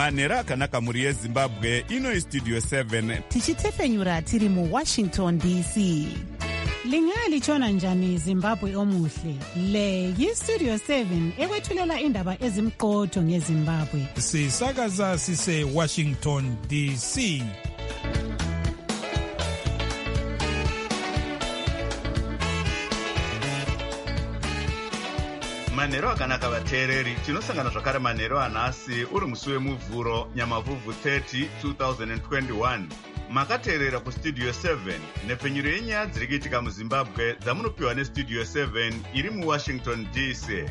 manhero akanaka mhuri yezimbabwe. Ino istudio 7 tichitefenyura tiri muWashington DC. Lingalitshona njani Zimbabwe omuhle? Le yistudio 7 ekwethulela indaba ezimqotho ngeZimbabwe. Sisakaza sise Washington DC. Manhero akanaka vateereri, tinosangana zvakare manhero anhasi uri musi wemuvhuro nyamavhuvhu 30 2021. Makateerera kustudio 7 nepfenyuro yenyaya dziri kuitika muZimbabwe dzamunopiwa nestudio 7 iri muWashington DC.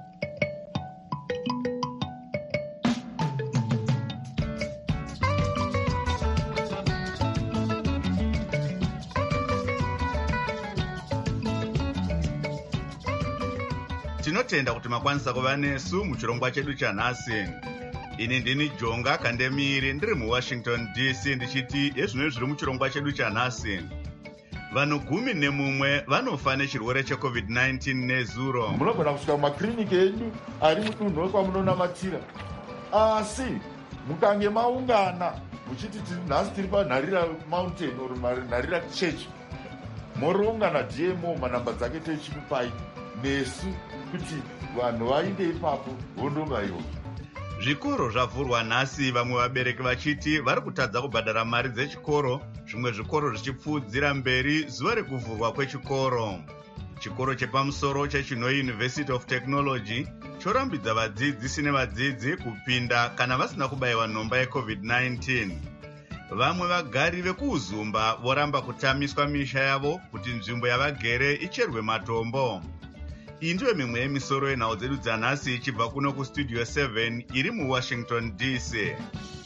Tinotenda kuti makwanisa kuva nesu muchirongwa chedu chanhasi. Ini ndini Jonga Kandemiri ndiri muWashington DC ndichiti ezvino zviri muchirongwa chedu chanhasi. Vanhu 11 vanofa nechirwere cheCovid-19 nezuro. Munogona kusvika mumakiriniki enyu ari mudunhu wekwamunonamatira, asi mukange maungana muchiti nhasi tiri panharira mountain or nharira church, moroungana DMO manhamba dzake techikupai nesu kuti vanhu vainde ipapo vondobaiwa. Zvikoro zvavhurwa nhasi, vamwe vabereki vachiti vari kutadza kubhadhara mari dzechikoro, zvimwe zvikoro zvichipfuudzira mberi zuva rekuvhurwa kwechikoro. Chikoro chepamusoro cheChinoi University of Technology chorambidza vadzidzisi nevadzidzi kupinda kana vasina kubayiwa nhomba yeCovid-19. Vamwe vagari vekuUzumba voramba kutamiswa misha yavo kuti nzvimbo yavagere icherwe matombo. Iyi ndiyo mimwe yemisoro yenhau dzedu dzanhasi ichibva kuno kustudio 7 iri muWashington DC.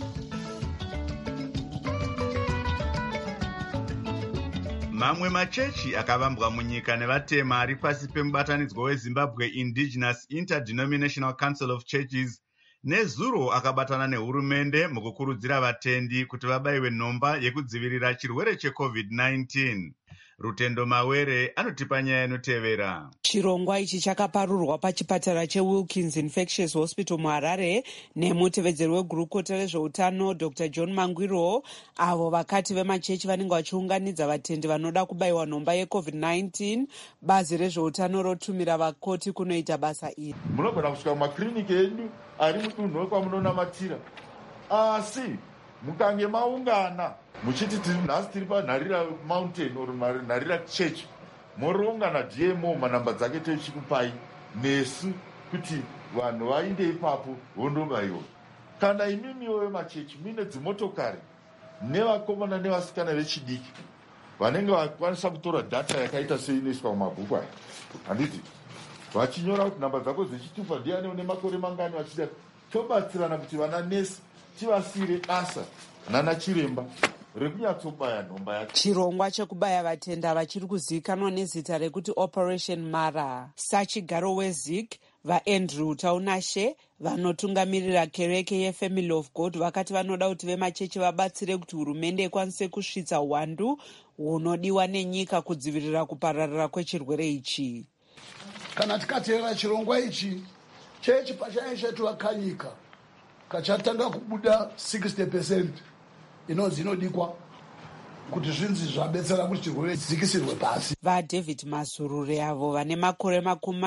Mamwe machechi akavambwa munyika nevatema ari pasi pemubatanidzwa weZimbabwe Indigenous Interdenominational Council of Churches nezuro akabatana nehurumende mukukurudzira vatendi kuti vabayiwe nhomba yekudzivirira chirwere cheCovid-19. Rutendo Mawere anotipa nyaya inotevera. Chirongwa ichi chakaparurwa pachipatara cheWilkins Infectious Hospital muHarare nemutevedzeri wegurukota rezveutano Dr. John Mangwiro, avo vakati vemachechi vanenge vachiunganidza vatendi vanoda kubayiwa nhomba yeCovid-19. Bazi rezveutano rotumira vakoti kunoita basa iri. Munogona kusvika mumakiriniki enyu ari mudunhu wekwamunonamatira, asi mukange maungana muchiti nhasi tiri panharira mountain or nharira church, moroungana DMO manhamba dzake techikupai nesu kuti vanhu vainde ipapo vondobayiwa. Kana imimiwo vemachechi mine dzimotokari nevakomana nevasikana vechidiki vanenge vakwanisa kutora data yakaita seinoiswa mumabhuku aya, handiti vachinyora kuti nhamba dzako dzechitupa ndiani une makore mangani, vachida tobatsirana kuti vana nesi tivasire basa nana chiremba rekunyatsobaya nhomba yacho. Chirongwa chekubaya vatenda vachiri kuzivikanwa nezita rekuti Operation Mara. Sachigaro weZig vaAndrew Taunashe vanotungamirira kereke yeFamily of God vakati vanoda kuti vemachechi vabatsire kuti hurumende ikwanise kusvitsa hwandu hunodiwa nenyika kudzivirira kupararira kwechirwere ichi. Kana tikateera chirongwa ichi, chechi pachayo chetu vakanyika kachatanga kubuda 60% inonzi inodikwa kuti zvinzi zvabetsera kuti chirwere chidzikisirwe pasi. VaDavid Mazurure avo vane makore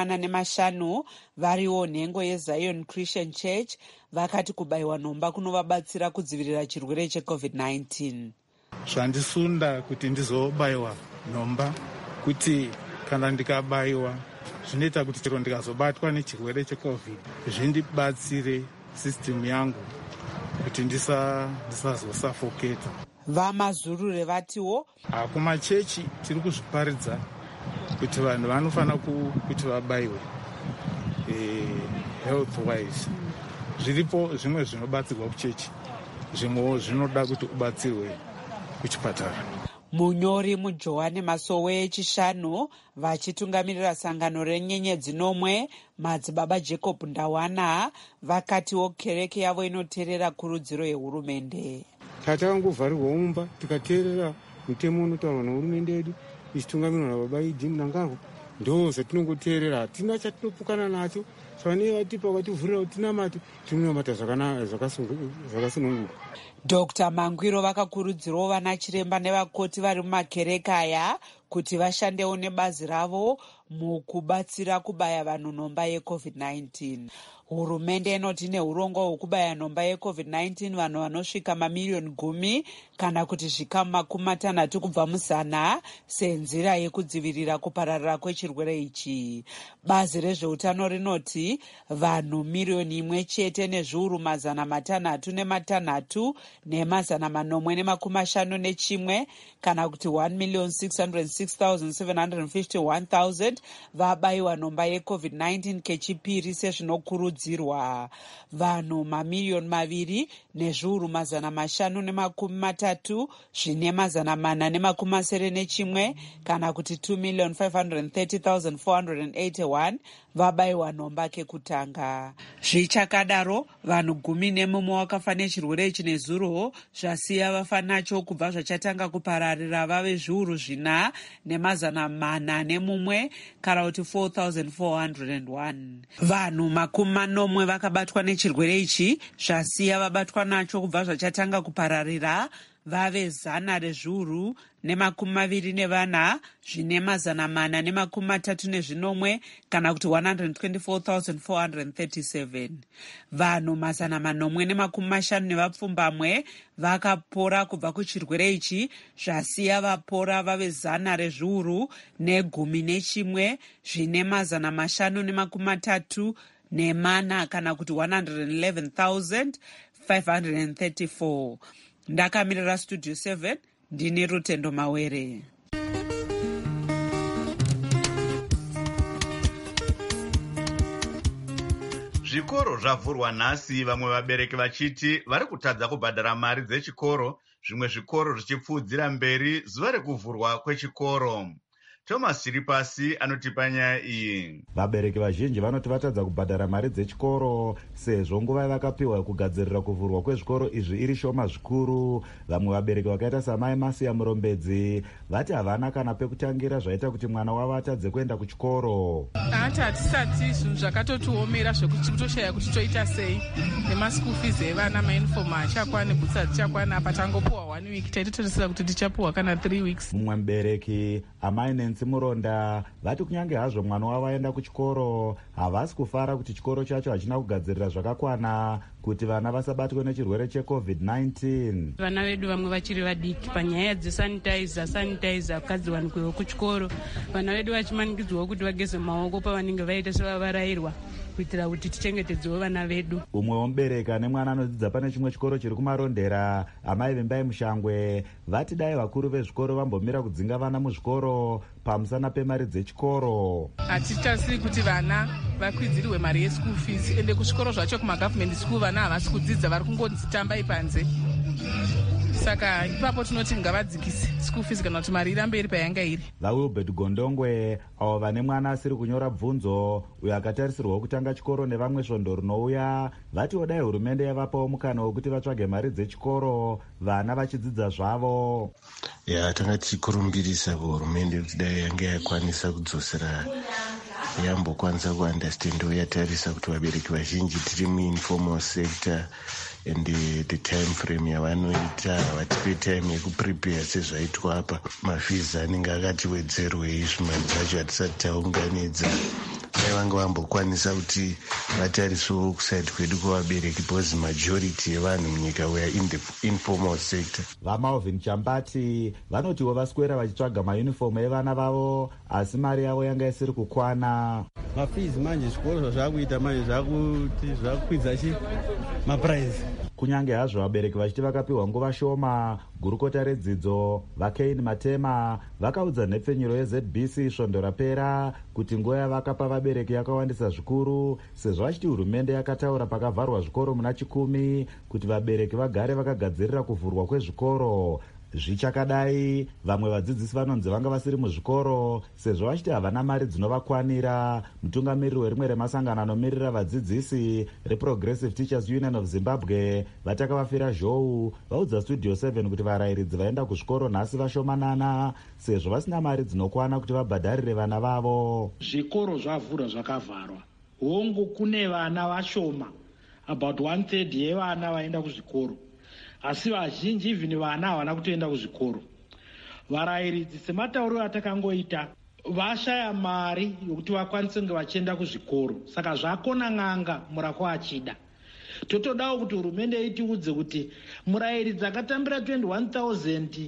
45 variwo nhengo yeZion Christian Church vakati kubayiwa nhomba kunovabatsira kudzivirira chirwere cheCovid-19. Zvandisunda kuti ndizobayiwa nhomba kuti kana ndikabayiwa zvinoita kuti chero ndikazobatwa nechirwere cheCovid zvindibatsire system yangu kuti ndisazosafoketa. VaMazurure vatiwo kumachechi tiri kuzviparidza kuti vanhu vanofana kuti vabayiwe health wise. Zviripo zvimwe zvinobatsirwa kuchechi, zvimwewo zvinoda kuti ubatsirwe kuchipatara. Munyori muJohane Masowe echishanu vachitungamirira sangano renyenyedzi nomwe madzibaba Jacob Ndawana vakatiwo kereke yavo inoteerera kurudziro yehurumende. Tatangovharirwa mumba tikateerera mutemo unotaurwa nehurumende yedu ichitungamirwa nababa Idi Mnangagwa, ndo zvatinongoteerera. Hatina chatinopukana nacho fanei vatipa vativhurira kuti tinamate tinonamata zvakasununguka. Dr. Mangwiro vakakurudzirawo vana chiremba nevakoti vari mumakereke aya kuti vashandewo nebazi ravo mukubatsira kubaya vanhu nhomba yeCovid-19. Hurumende inoti neurongwa hwekubaya nhomba yeCovid-19 vanhu vanosvika mamiliyoni 10 kana kuti zvikamu 60 kubva muzana senzira yekudzivirira kupararira kwechirwere ichi. Bazi rezveutano rinoti vanhu miliyoni 1 nezviuru 656 nemazana 851 kana kuti 1,606,751,000 vabayiwa nhomba yeCovid-19 kechipiri sezvinokurudzirwa. Vanhu mamiliyoni 2 nezviuru 530 zvine mazana 491 kana kuti 2,530,481 vabayiwa nhomba kekutanga. Zvichakadaro vanhu 10 vakafa nechirwere ichi nezuro zvasiya vafa nacho kubva zvachatanga kupararira vave zviuru 4 nemazana 401 kana kuti 4,401. Vanhu 40 vakabatwa nechirwere ichi zvasiya vabatwa nacho kubva zvachatanga kupararira vave 124 zvine mazana 437 kana kuti 124,437. Vanhu mazana 450 vakapora kubva kuchirwere ichi zvasiya vapora vave 111 zvine mazana 534 kana kuti 111,534. Ndakamirira Studio 7 ndine Rutendo Mawere. Zvikoro zvavhurwa nhasi, vamwe vabereki vachiti vari kutadza kubhadhara mari dzechikoro, zvimwe zvikoro zvichipfuudzira mberi zuva rekuvhurwa kwechikoro. Thomas Chiripasi anotipa nyaya iyi. Vabereki vazhinji vanoti vatadza kubhadhara mari dzechikoro sezvo nguva yavakapiwa kugadzirira kuvhurwa kwezvikoro izvi iri shoma zvikuru. Vamwe vabereki vakaita samai Masiya Murombedzi vati havana kana pekutangira zvaita kuti mwana wavo atadze kuenda kuchikoro. Hatisati zvinhu zvakatotiomera zvekutoshaya kuti toita sei nemaschool fees evana, mauniform hachakwana, bhutsi hadzichakwana. Apa tangopuwa 1 week, taitotarisira kuti tichapuwa kana 3 weeks. Mumwe mubereki amai Muronda vati kunyange hazvo mwana wavo aenda kuchikoro havasi kufara kuti chikoro chacho hachina kugadzirira zvakakwana kuti vana vasabatwe nechirwere cheCovid-19. Vana vedu vamwe vachiri vadiki panyaya dzesanitizer akadziwanikwewo kuchikoro. Vana vedu vachimanikidzwawo kuti vageze maoko pavanenge vaita sevavarayirwa kuitira kuti tichengetedzewo vana vedu. Umwewo mubereki ane mwana anodzidza pane chimwe chikoro chiri kumarondera, amai Vembai Mushangwe vati dai vakuru vezvikoro vambomira kudzinga vana muzvikoro pamusana pemari dzechikoro. Hatitasiri kuti vana vakwidzirwe mari yeschool fees, ende kuzvikoro zvacho kumagovernment school vana havasi kudzidza, vari kungodzitambai panze. Saka ipapo tinoti ngavadzikise school fees kana kuti mari irambe iri payanga iri. VaWilbert Gondongwe avo vane mwana asiri kunyora bvunzo uyo akatarisirwa kutanga chikoro nevamwe svondo rinouya vati dai hurumende yavapawo mukana wekuti vatsvage mari dzechikoro vana vachidzidza zvavo. Tanga tichikurumbirisa kuhurumende kuti dai yange yakwanisa kudzosera yambokwanisa kuunderstand yatarisa kuti vabereki vazhinji tiri muinformal sector and the time frame yavanoita vatipe time yekuprepare sezvaitwa apa. Mafees anenge akatiwedzerwei zvimari zvacho hatisati taunganidza. Dai vanga vambokwanisa kuti vatarisewo kusaidi kwedu kuvabereki because majority yevanhu munyika we are in the informal sector. VaMalvin Chambati vanotiwo vaswera vachitsvaga mauniform evana vavo asi mari yavo yanga isiri kukwana. Mafees manje zvikoro zvazvakuita manje zvakukwidza maprice. Kunyange hazvo vabereki vachiti vakapiwa nguva shoma, gurukota redzidzo vaKain Matema vakaudza nhepfenyuro yeZBC svondo rapera kuti nguva yavakapa vabereki yakawandisa zvikuru sezvo vachiti hurumende yakataura pakavharwa zvikoro muna 10 kuti vabereki vagare vakagadzirira kuvhurwa kwezvikoro. Zvichakadai vamwe vadzidzisi vanonzi vanga vasiri muzvikoro sezvo vachiti havana mari dzinovakwanira. Mutungamiriri werimwe remasangano anomirira vadzidzisi reProgressive Teachers Union of Zimbabwe vatakavafira zhou vaudza Studio 7 kuti varayiridzi vaenda kuzvikoro nhasi vashomanana sezvo vasina mari dzinokwana kuti vabhadharire vana vavo. Zvikoro zvavhurwa zvakavharwa, hongu kune vana vashoma, about 1/3 yevana vaenda kuzvikoro, asi vazhinji ivhini vana havana kutoenda kuzvikoro. Varayiridzi sematauriro atakangoita vashaya mari yokuti vakwanise kunge vachienda kuzvikoro, saka zvakona n'anga murako achida. Totodawo kuti hurumende itiudze kuti murayiridzi akatambira 21,000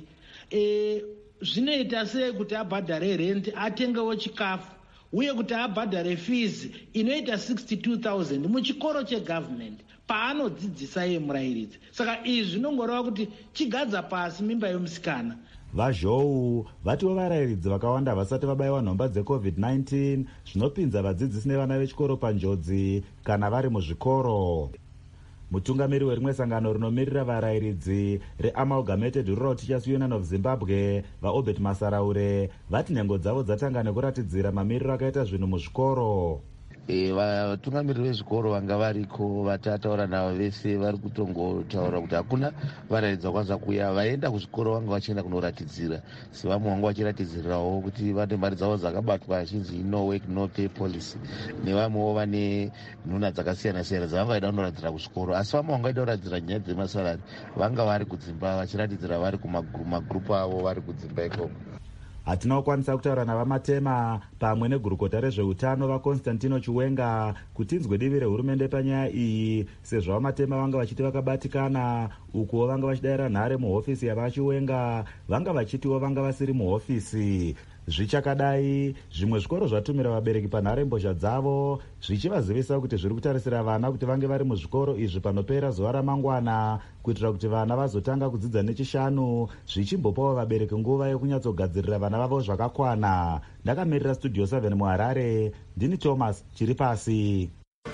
zvinoita sei kuti abhadhare rent, atengewo chikafu, uye kuti abhadhare fees inoita 62,000 muchikoro chegovernment paanodzidzisa iye murayiridzi. Saka izvi zvinongoreva kuti chigadza pasi mimba yomusikana. vazhou vatiwo varayiridzi vakawanda vasati vabayiwa nhomba dzecovid-19 zvinopinza vadzidzisi nevana vechikoro panjodzi kana vari muzvikoro. Mutungamiri werimwe sangano rinomirira varayiridzi reAmalgamated Rural Teachers Union of Zimbabwe vaObert Masaraure vati nhengo dzavo dzatanga nekuratidzira mamiriro akaita zvinhu muzvikoro. Vatungamiriri vezvikoro vanga variko vatataura navo vese vari kutongotaura kuti hakuna varayiridzi vakwanisa kuuya vaenda kuzvikoro vanga vachienda kunoratidzira, sevamwe vanga vachiratidzirawo kuti vane mari dzavo dzakabatwa achinzi no work no pay policy, nevamwewo vane nhuna dzakasiyana siyana dzavanga vaida kunoratidzira kuzvikoro, asi vamwe vanga vaida kuratidzira nyaya dzemasalari vanga vari kudzimba vachiratidzira vari kumagrupu avo vari kudzimba ikoko. Hatina kukwanisa kutaura navamatema pamwe negurukota rezveutano vaConstantino Chiwenga kuti inzwe divi rehurumende panyaya iyi, sezvo vamatema vanga vachiti vakabatikana, ukuwo vanga vachidayira nhare muhofisi yavaChiwenga, vanga vachitiwo vanga vasiri muhofisi. Zvichakadai, zvimwe zvikoro zvatumira vabereki panhare mbozha dzavo zvichivazivisa kuti zviri kutarisira vana kuti vange vari muzvikoro izvi panopera zuva ramangwana kuitira kuti vana vazotanga kudzidza nechishanu, zvichimbopawo vabereki nguva yokunyatsogadzirira vana vavo zvakakwana. Ndakamirira Studio 7 muHarare, ndini Thomas Chiripasi.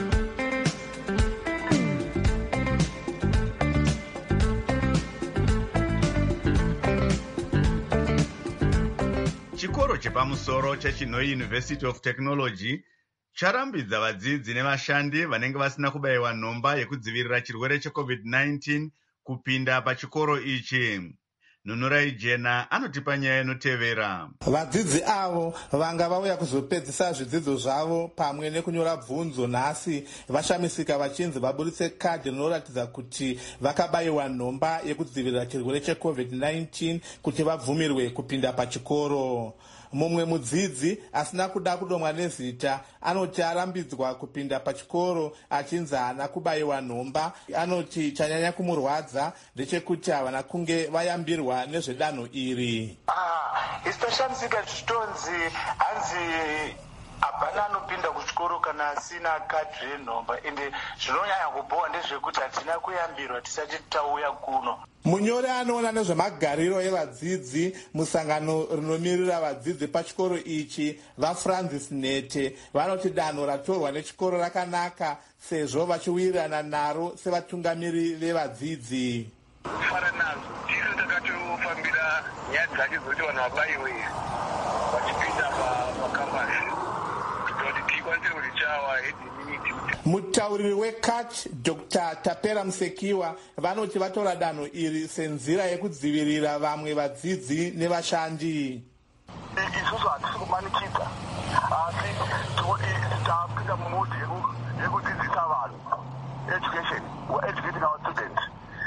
Chikoro chepamusoro cheChinoi University of Technology charambidza vadzidzi nevashandi vanenge vasina kubayiwa nhomba yekudzivirira chirwere cheCovid-19 kupinda pachikoro ichi. Nunurai Jena anotipa nyaya inotevera. Vadzidzi avo vanga vauya kuzopedzisa zvidzidzo zvavo pamwe nekunyora bvunzo nhasi vashamisika vachinzi vaburitse kadhi rinoratidza kuti vakabayiwa nhomba yekudzivirira chirwere cheCovid-19 kuti vabvumirwe kupinda pachikoro. Mumwe mudzidzi asina kuda kudomwa nezita anoti arambidzwa kupinda pachikoro achinzi haana kubayiwa nhomba. Anoti chanyanya kumurwadza ndechekuti havana kunge vayambirwa nezvedanho iri. Isitoshamisika zvitonzi hanzi hapana anopinda kuchikoro kana asina kadhi renhomba, ende zvinonyanya kubhowa ndezvekuti hatina kuyambirwa tisati tauya kuno. Munyori anoona nezvemagariro evadzidzi musangano rinomirira vadzidzi pachikoro ichi vaFrancis Nete vanoti danho ratorwa nechikoro rakanaka sezvo vachiwirirana naro sevatungamiri vevadzidzi. Fara nazvo tiri takatofambira nyaya dzacho dzoti vanhu vabayiwe vachipinda pakambasi kuti tikwanise kuti chawa hedimiti. Mutauriri weCACH Dr. Tapera Musekiwa vanoti vatora danho iri senzira yekudzivirira vamwe vadzidzi nevashandi. Isusu hatisi kumanikidza, asi tapinda mumodhi yekudzidzisa vanhu education, educating our students.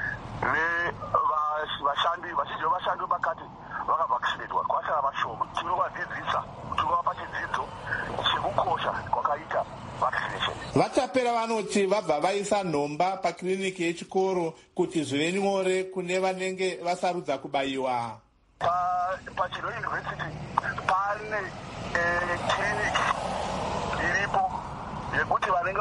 Vashandi vazhinji vevashandi vepakati vakavhakishinetwa kwasara vashoma. Tinovadzidzisa kuti vapa chidzidzo chekukosha kwakaita vaccination. Vatapera vanoti vabva vaisa nhomba pakiriniki yechikoro kuti zvive nyore kune vanenge vasarudza kubayiwa. PaChinoi University pane kiriniki iripo yekuti vanenge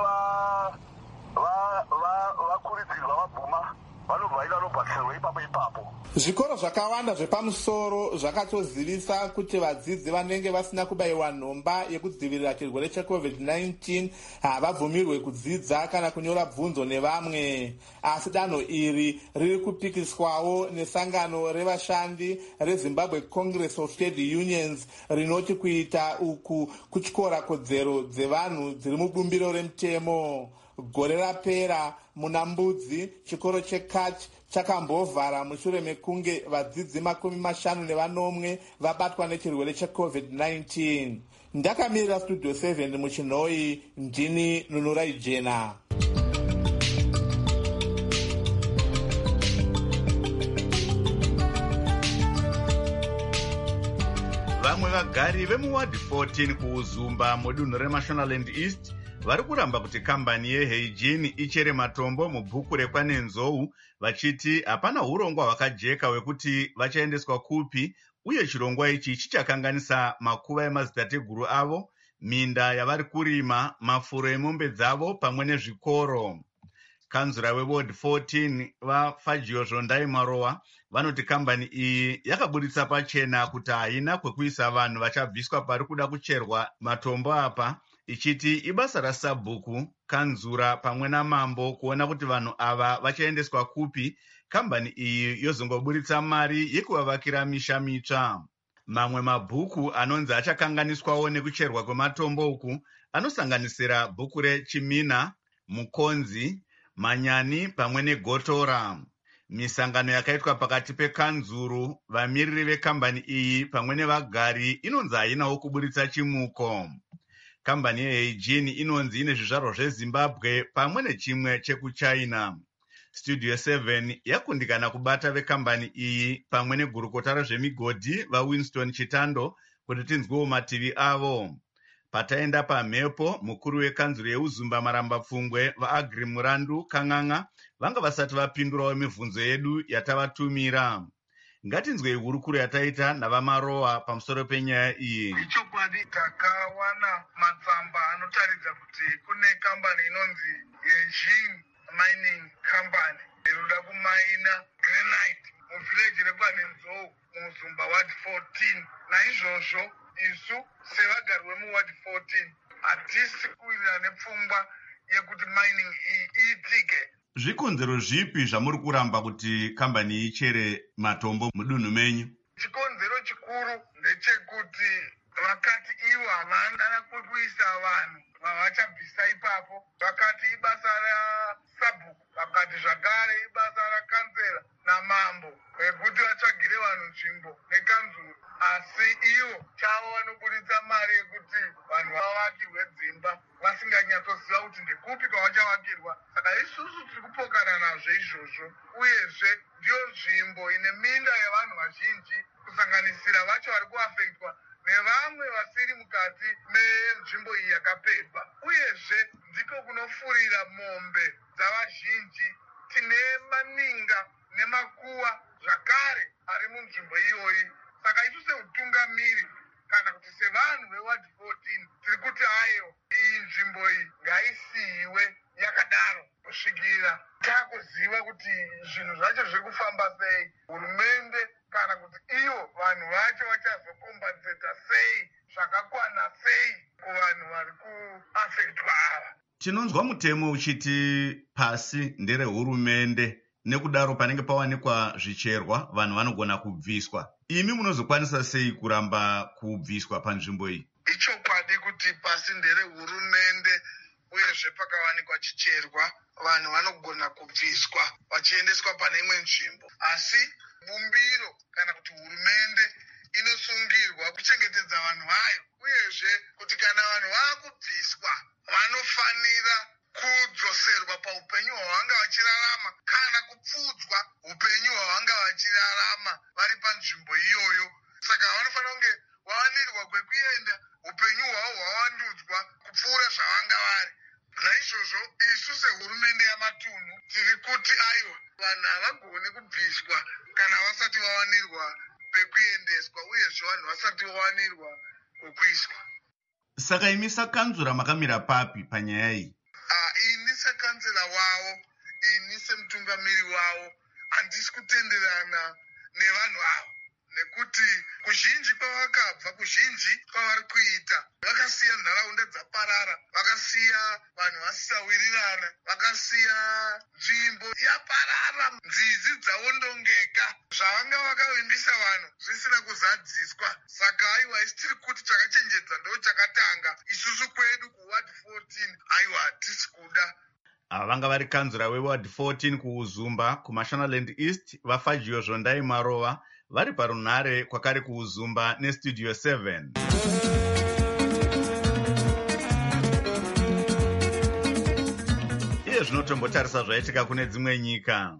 vakurudzirwa vabvuma vanobvaida vanobhakisirwa ipapo. Zvikoro zvakawanda zvepamusoro zvakatozivisa kuti vadzidzi vanenge vasina kubayiwa nhomba yekudzivirira chirwere cheCovid-19 havabvumirwe kudzidza kana kunyora bvunzo nevamwe. Asi danho iri riri kupikiswawo nesangano revashandi reZimbabwe Congress of Trade Unions rinoti kuita uku kutyora kodzero dzevanhu dziri mubumbiro remutemo. Gore rapera muna Mbudzi, chikoro cheKach chakambovhara mushure mekunge vadzidzi 50 vabatwa nechirwere cheCovid-19. Ndakamirira Studio 7 muChinoi, ndini Nunurai Jena. Vamwe vagari vemuward 14 kuuzumba mudunhu reMashonaland East vari kuramba kuti kambani yeHeijin ichere matombo mubhuku rekwaNenzou, vachiti hapana urongwa hwakajeka hwekuti vachaendeswa kupi, uye chirongwa ichi chichakanganisa makuva emadzitateguru avo, minda yavari kurima, mafuro emombe dzavo pamwe nezvikoro. Kanzura weward 14 vaFagio Zvondai Marowa vanoti kambani iyi yakaburitsa pachena kuti haina kwekuisa vanhu vachabviswa pari kuda kucherwa matombo apa, ichiti ibasa rasabhuku, kanzura pamwe namambo kuona kuti vanhu ava vachaendeswa kupi, kambani iyi yozongoburitsa mari yekuvavakira misha mitsva. Mamwe mabhuku anonzi achakanganiswawo nekucherwa kwematombo uku anosanganisira bhuku reChimina, Mukonzi, Manyani pamwe neGotora. Misangano yakaitwa pakati pekanzuru, vamiriri vekambani iyi pamwe nevagari inonzi hainawo kuburitsa chimuko. Kambani yeHeijin inonzi ine zvizvarwa zveZimbabwe pamwe nechimwe chekuChina. Studio 7 yakundikana kubata vekambani iyi pamwe negurukota rezvemigodhi vaWinston Chitando kuti tinzwewo mativi avo. Pataenda pamhepo, mukuru wekanzuro yeUzumba Maramba Pfungwe vaAgri Murandu Kang'ang'a vanga vasati vapindurawo mibvunzo yedu yatavatumira. Ngatinzwei hurukuro yataita navaMarowa pamusoro penyaya iyi. Ichokwadi takawana matsamba anotaridza kuti kune kambani inonzi Heijin Mining Company inoda kumaina granite muvhireji rekwaNenzou muZumba ward 14. Naizvozvo isu sevagari vemuward 14 hatisi kuwirira nepfungwa yekuti mining iyi iitike. Zvikonzero zvipi zvamuri kuramba kuti kambani iyi ichere matombo mudunhu menyu? Chikonzero chikuru ndechekuti vakati ivo havana kwekuisa vanhu vavachabvisa ipapo, vakati ibasa rasabhuku, vakati zvakare ibasa rakansera namambo ekuti vatsvagire vanhu nzvimbo nekanzuro, asi ivo chavo vanoburitsa mari yekuti vanhu vavakirwe dzimba vasinganyatsoziva kuti ndekupi kwavachavakirwa. Saka isusu tiri kupokana nazvo izvozvo, uyezve ndiyo nzvimbo ine minda yevanhu vazhinji kusanganisira vacho vari kuafektwa nevamwe vasiri mukati menzvimbo iyi yakapedwa, uyezve ndiko kunofurira mombe dzavazhinji. Tine maninga nemakuwa zvakare ari munzvimbo iyoyi. Saka isu seutungamiri kana kuti sevanhu veward 14 tiri kuti ayo iyi nzvimbo iyi ngaisiyiwe yakadaro kusvikira takuziva kuti zvinhu zvacho zviri kufamba sei, hurumende kana kuti ivo vanhu vacho vachazokombenseta sei, zvakakwana sei kuvanhu vari kuafektwa ava. Tinonzwa mutemo uchiti pasi nderehurumende, nekudaro panenge pawanikwa zvicherwa vanhu vanogona kubviswa. Imi munozokwanisa sei kuramba kubviswa panzvimbo iyi? Ichokwadi kuti pasi nderehurumende, uyezve pakawanikwa chicherwa vanhu vanogona kubviswa vachiendeswa pane imwe nzvimbo, asi bumbiro kana kuti hurumende inosungirwa kuchengetedza vanhu vayo, uyezve kuti kana vanhu vaakubviswa vanofanira kudzoserwa paupenyu hwavanga vachirarama kana kupfudzwa upenyu hwavanga vachirarama vari panzvimbo iyoyo. Saka vanofanira kunge vawanirwa kwekuenda, upenyu hwavo hwavandudzwa kupfuura zvavanga vari. Naizvozvo isu sehurumende yamatunhu tiri kuti aiwa, vanhu havagoni kubviswa kana vasati vawanirwa pekuendeswa, uyezve vanhu vasati vawanirwa kwekuiswa. Saka imi sakanzura makamira papi panyaya iyi? Ini sekansela wavo, ini semutungamiri wavo, handisi kutenderana nevanhu ava, nekuti kuzhinji kwavakabva, kuzhinji kwavari kuita, vakasiya nharaunda dzaparara, vakasiya vanhu vasisawirirana, vakasiya nzvimbo yaparara, nzizi dzawondongeka, zvavanga vakavimbisa vanhu zvisina kuzadziswa. Saka aiwa, isi tiri kuti chakachenjedza ndo chakatanga. Isusu kwedu kuward 14 aiwa hatisi kuda. vanga vari kanzura weward 14 kuuzumba kumashonaland east vafagio zvondai marova vari parunhare kwakare kuuzumba nestudio 7. iye zvinotombotarisa zvaitika kune dzimwe nyika.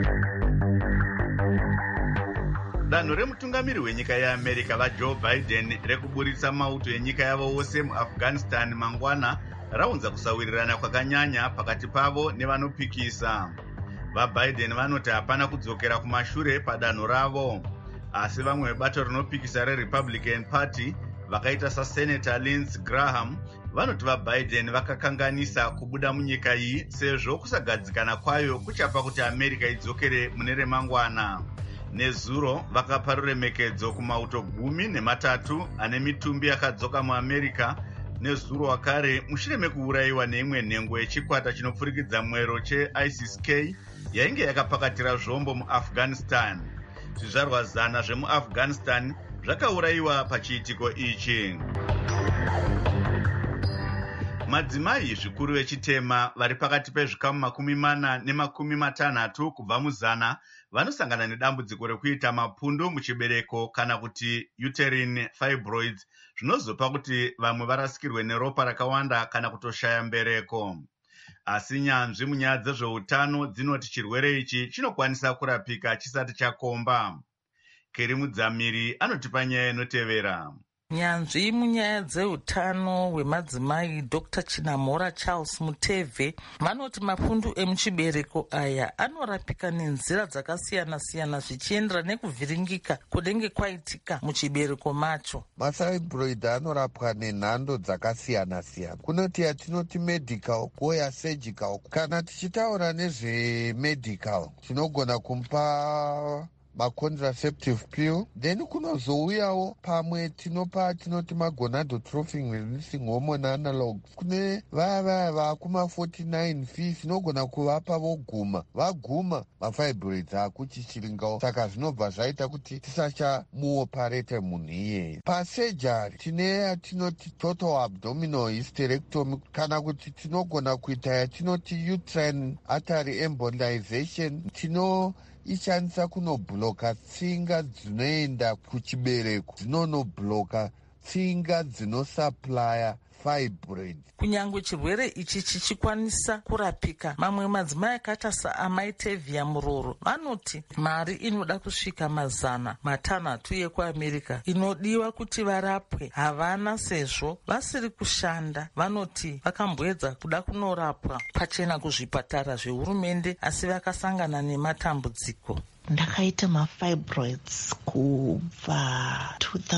danho remutungamiri wenyika yeamerica vajoe biden rekuburitsa mauto enyika yavo wose muafghanistan mangwana raunza kusawirirana kwakanyanya pakati pavo nevanopikisa. vabiden vanoti hapana kudzokera kumashure padanho ravo, asi vamwe vebato rinopikisa rerepublican party vakaita sasenator Lindsey Graham vanoti vabiden vakakanganisa kubuda munyika iyi sezvo kusagadzikana kwayo kuchapa kuti america idzokere mune remangwana. nezuro vakapa ruremekedzo kumauto 13 ane mitumbi yakadzoka muamerica nezuro wakare mushure mekuurayiwa neimwe nhengo yechikwata chinopfurikidza mwero cheisis-K yainge yakapakatira zvombo muafghanistan. zvizvarwa 100 zvemuafghanistan zvakaurayiwa pachiitiko ichi. madzimai zvikuru vechitema vari pakati pezvikamu 40 ne60 kubva mu100 vanosangana nedambudziko rekuita mapundu muchibereko kana kuti uterine fibroids, zvinozopa kuti vamwe varasikirwe neropa rakawanda kana kutoshaya mbereko. asi nyanzvi munyaya dzezveutano dzinoti chirwere ichi chinokwanisa kurapika chisati chakomba. Keri Mudzamiri anotipa nyaya inotevera. nyanzvi munyaya dzeutano hwemadzimai Dr. Chinamhora Charles Mutevhe vanoti mapundu emuchibereko aya anorapika nenzira dzakasiyana-siyana zvichiendera nekuvhiringika kunenge kwaitika muchibereko macho. Mafibroid anorapwa nenhando dzakasiyana-siyana. Kunoti yatinoti medical koya surgical. Kana tichitaura nezvemedical tinogona kumupa macontraceptive pill, then kunozouyawo pamwe tinoti magonadotrophin releasing hormone analogs. Kune vaya vakuma 49 fees tinogona kuvapa voguma, vaguma mafibroids akuchichiringawo, saka zvinobva zvaita kuti tisachamuoparete munhu iyeye. Pasejari tine yatinoti total abdominal hysterectomy, kana kuti tinogona kuita yatinoti uterine artery embolization, ishandisa kunobhuloka tsinga dzinoenda kuchibereko, dzinonobhuloka tsinga dzinosaplaya fibroid. Kunyange chirwere ichi chichikwanisa kurapika, mamwe madzimai akaita saamai Tevia Muroro vanoti mari inoda kusvika $600 yekuAmerica inodiwa kuti varapwe havana, sezvo vasiri kushanda. Vanoti vakamboedza kuda kunorapwa pachena kuzvipatara zvehurumende asi vakasangana nematambudziko. Ndakaita mafibroids kubva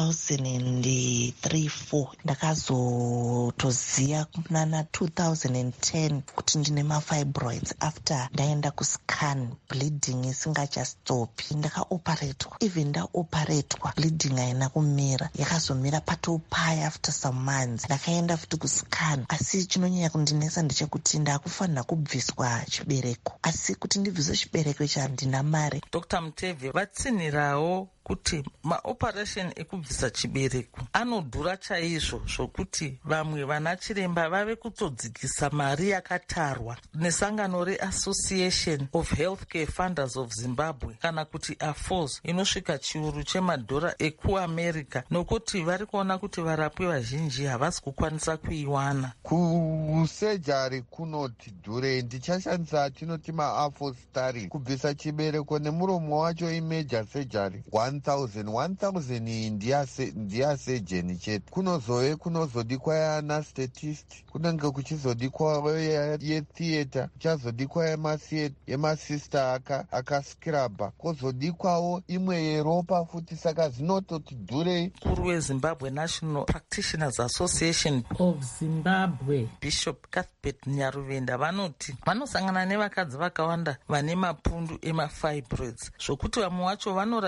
2003-4 ndakazotoziya kunana 2010 kuti ndine mafibroids after ndaenda kuscan bleeding isingachastopi. Ndakaoperatwa, even ndaoperatwa bleeding haina kumira, yakazomira patopaya after some months. Ndakaenda futi kuscan, asi chinonyanya kundinesa ndechekuti ndakufanira kubviswa chibereko, asi kuti ndibviswe chibereko ichi handina mari. Dr. Mutevhe vatsinhirawo kuti maoperation ekubvisa chibereko anodhura chaizvo zvokuti vamwe vana chiremba vave kutodzikisa mari yakatarwa nesangano reAssociation of Healthcare Funders of Zimbabwe kana kuti AFOS inosvika chiuru chemadhora ekuAmerica, nokuti vari kuona kuti varapwi vazhinji havasi kukwanisa kuiwana. Kusejari kunoti dhurei. Ndichashandisa tinoti maAFOS tari kubvisa chibereko nemuromo wacho imajor surgery 1000 iyi ndiyasejeni chete. Kunozodikwa yeanesthetist, kunenge kuchizodikwa yetheatre, kuchazodikwa yemasista akaskrabha, kozodikwawo imwe yeropa futi, saka zvinototi dhurei. Mukuru weZimbabwe National Practitioners Association of Zimbabwe Bishop Cuthbert Nyaruvenda vanoti vanosangana nevakadzi vakawanda vane mapundu emafibroids, zvokuti vamwe vacho vanoratidzika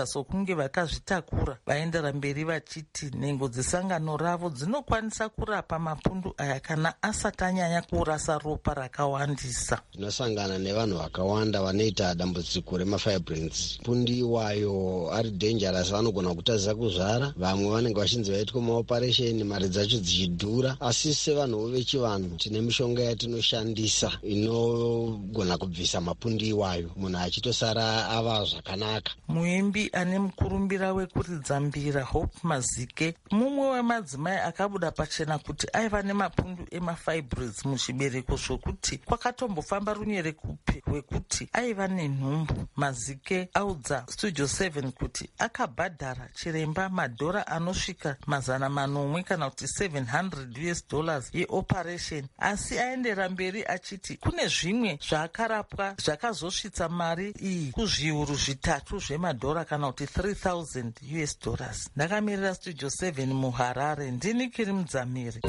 vega sokunge vakazvitakura vaendera mberi vachiti nhengo dzesangano ravo dzinokwanisa kurapa mapundu aya kana asati anyanya kurasa ropa rakawandisa. Tinosangana nevanhu vakawanda vanoita dambudziko remafibroids. Pundi iwayo ari dangerous, vanogona kutadza kuzvara, vamwe vanenge vachinzi vaitwa maoperation, mari dzacho dzichidhura. Asi sevanhuwo vechivanhu tine mishonga yatinoshandisa inogona kubvisa mapundi iwayo, munhu achitosara ava zvakanaka. Muimbi ane mukurumbira wekuridza mbira Hope Mazike, mumwe wemadzimai akabuda pachena kuti aiva nemapundu emafibroids muchibereko zvokuti kwakatombofamba runyere kupi rwekuti aiva nenhumbu. Mazike audza Studio 7 kuti akabhadhara chiremba madhora anosvika $900 kana kuti $700 yeoperation, asi aendera mberi achiti kune zvimwe zvaakarapwa zvakazosvitsa mari iyi kuzviuru zvitatu zvemadhora kana kuti $3,000. Ndakamirira Studio 7 muHarare, ndini Kiri Mudzamiri.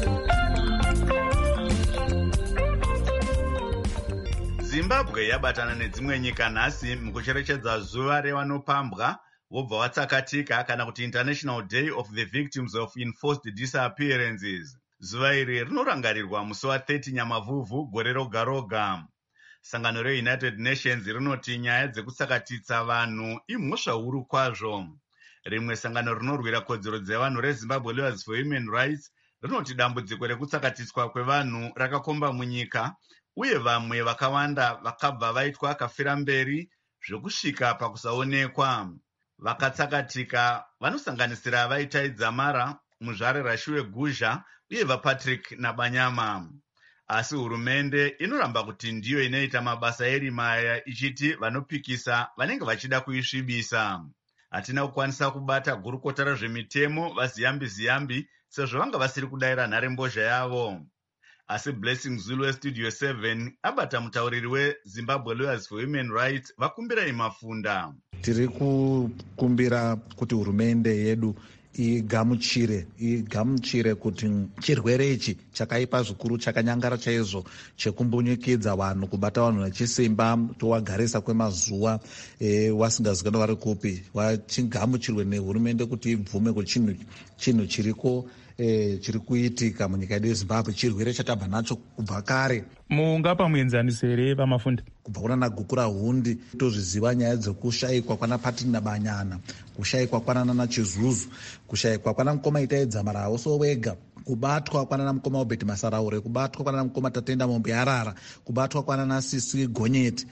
Zimbabwe yabatana nedzimwe nyika nhasi mukucherechedza zuva revanopambwa vobva vatsakatika kana kuti International Day of the Victims of Enforced Disappearances. Zuva iri rinorangarirwa musi wa30 Nyamavhuvhu gore roga roga. Sangano reUnited Nations rinoti nyaya dzekutsakatitsa vanhu imhosva huru kwazvo. Rimwe sangano rinorwira kodzero dzevanhu reZimbabwe Lawyers for Human Rights rinoti dambudziko rekutsakatitswa kwevanhu rakakomba munyika, uye vamwe vakawanda vakabva vaitwa kafira mberi zvekusvika pakusaonekwa. Vakatsakatika vanosanganisira vaitai Dzamara, Muzvare Rashiwe Guzha uye vaPatrick Nabanyama. Asi hurumende inoramba kuti ndiyo inoita mabasa erima aya, ichiti vanopikisa vanenge vachida kuisvibisa. Hatina kukwanisa kubata gurukota rezvemitemo vaZiyambi sezvo vanga vasiri kudayira nharembozha yavo. Asi Blessing Zulu weStudio 7 abata mutauriri weZimbabwe Lawyers for Human Rights vakumbira Mafunda. Tiri kukumbira kuti hurumende yedu igamuchire kuti chirwere ichi chakaipa zvikuru, chakanyangara chaizvo, chekumbunyikidzwa vanhu, kubata vanhu nechisimba, towagarisa kwemazuva wasingazikanwa vari kupi, wachigamuchirwe nehurumende kuti ibvume kuti chinhu chiriko chiri kuitika munyika yedu yeZimbabwe, chirwere chatabva nacho kubva kare. Mungapa muenzanisi here Vamafunda? Kubva kuna Gukura Hundi tozviziva nyaya dzekushayikwa kwana Patini Nabanyana, kushayikwa kwana Chizuzu, kushayikwa kwana Mukoma Itai Dzamara Oso wega, kubatwa kwana Mukoma Obeti Masaraure, kubatwa kwana Mukoma Tatenda Mombe Arara, kubatwa kwana Sisi Gonyeti,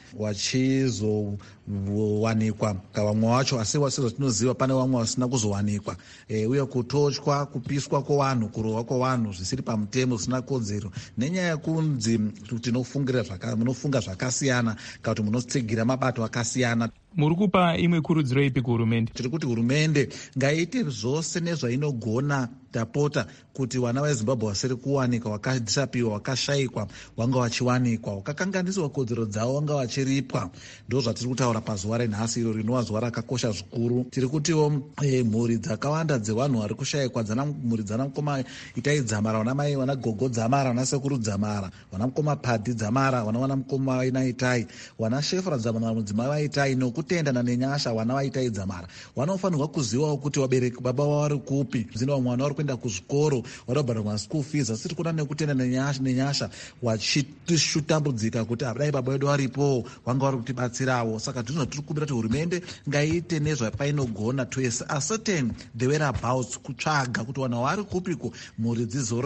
wachizowanikwa kavamwe wacho, asi wasizvo tinoziva pane vamwe vasina kuzowanikwa, uye kutochwa, kupiswa kwanhu, kurohwa kwanhu zvisiri pamutemo, zvisina kodzero, nenyaya yekunzi munofunga zvakasiyana kana kuti munotsigira mabato akasiyana. Muri kupa imwe kurudziro ipi kuhurumende? Tiri kuti hurumende ngaiite zvose nezvainogona tapota kuti vana veZimbabwe vasiri kuwanikwa, vakadisapiwa, vakashayikwa vanga vachiwanikwa, vakakanganiswa kodzero dzavo vanga vachiripwa. Ndo zvatiri kutaura pazuva renhasi iro rinova zuva rakakosha zvikuru. Tiri kutiwo mhuri dzakawanda dzevanhu vari kushayikwa, mhuri dzana Mukoma Itai Dzamara, vana mai vana Gogo Dzamara, vana Sekuru Dzamara, vana Mukoma Padhi Dzamara, vana Mukoma Inaitai, vana Shefra Dzamara, mudzimai vaitai, nokutendana nenyasha vana vaitai Dzamara. Vanofanirwa kuzivawo kuti vabereki baba vari kupi, zvino vamwe vana vari kuenda kuzvikoro, vari kubhadharwa school fees, asi tiri kuda nekutenda nenyasha vachitishutambudzika kuti dai baba vedu varipo vanga vari kutibatsirawo. Saka tiri kumbira kuti hurumende ngaiite nezvapainogona to ascertain the whereabouts, kutsvaga kuti vanhu vari kupiko, mhuri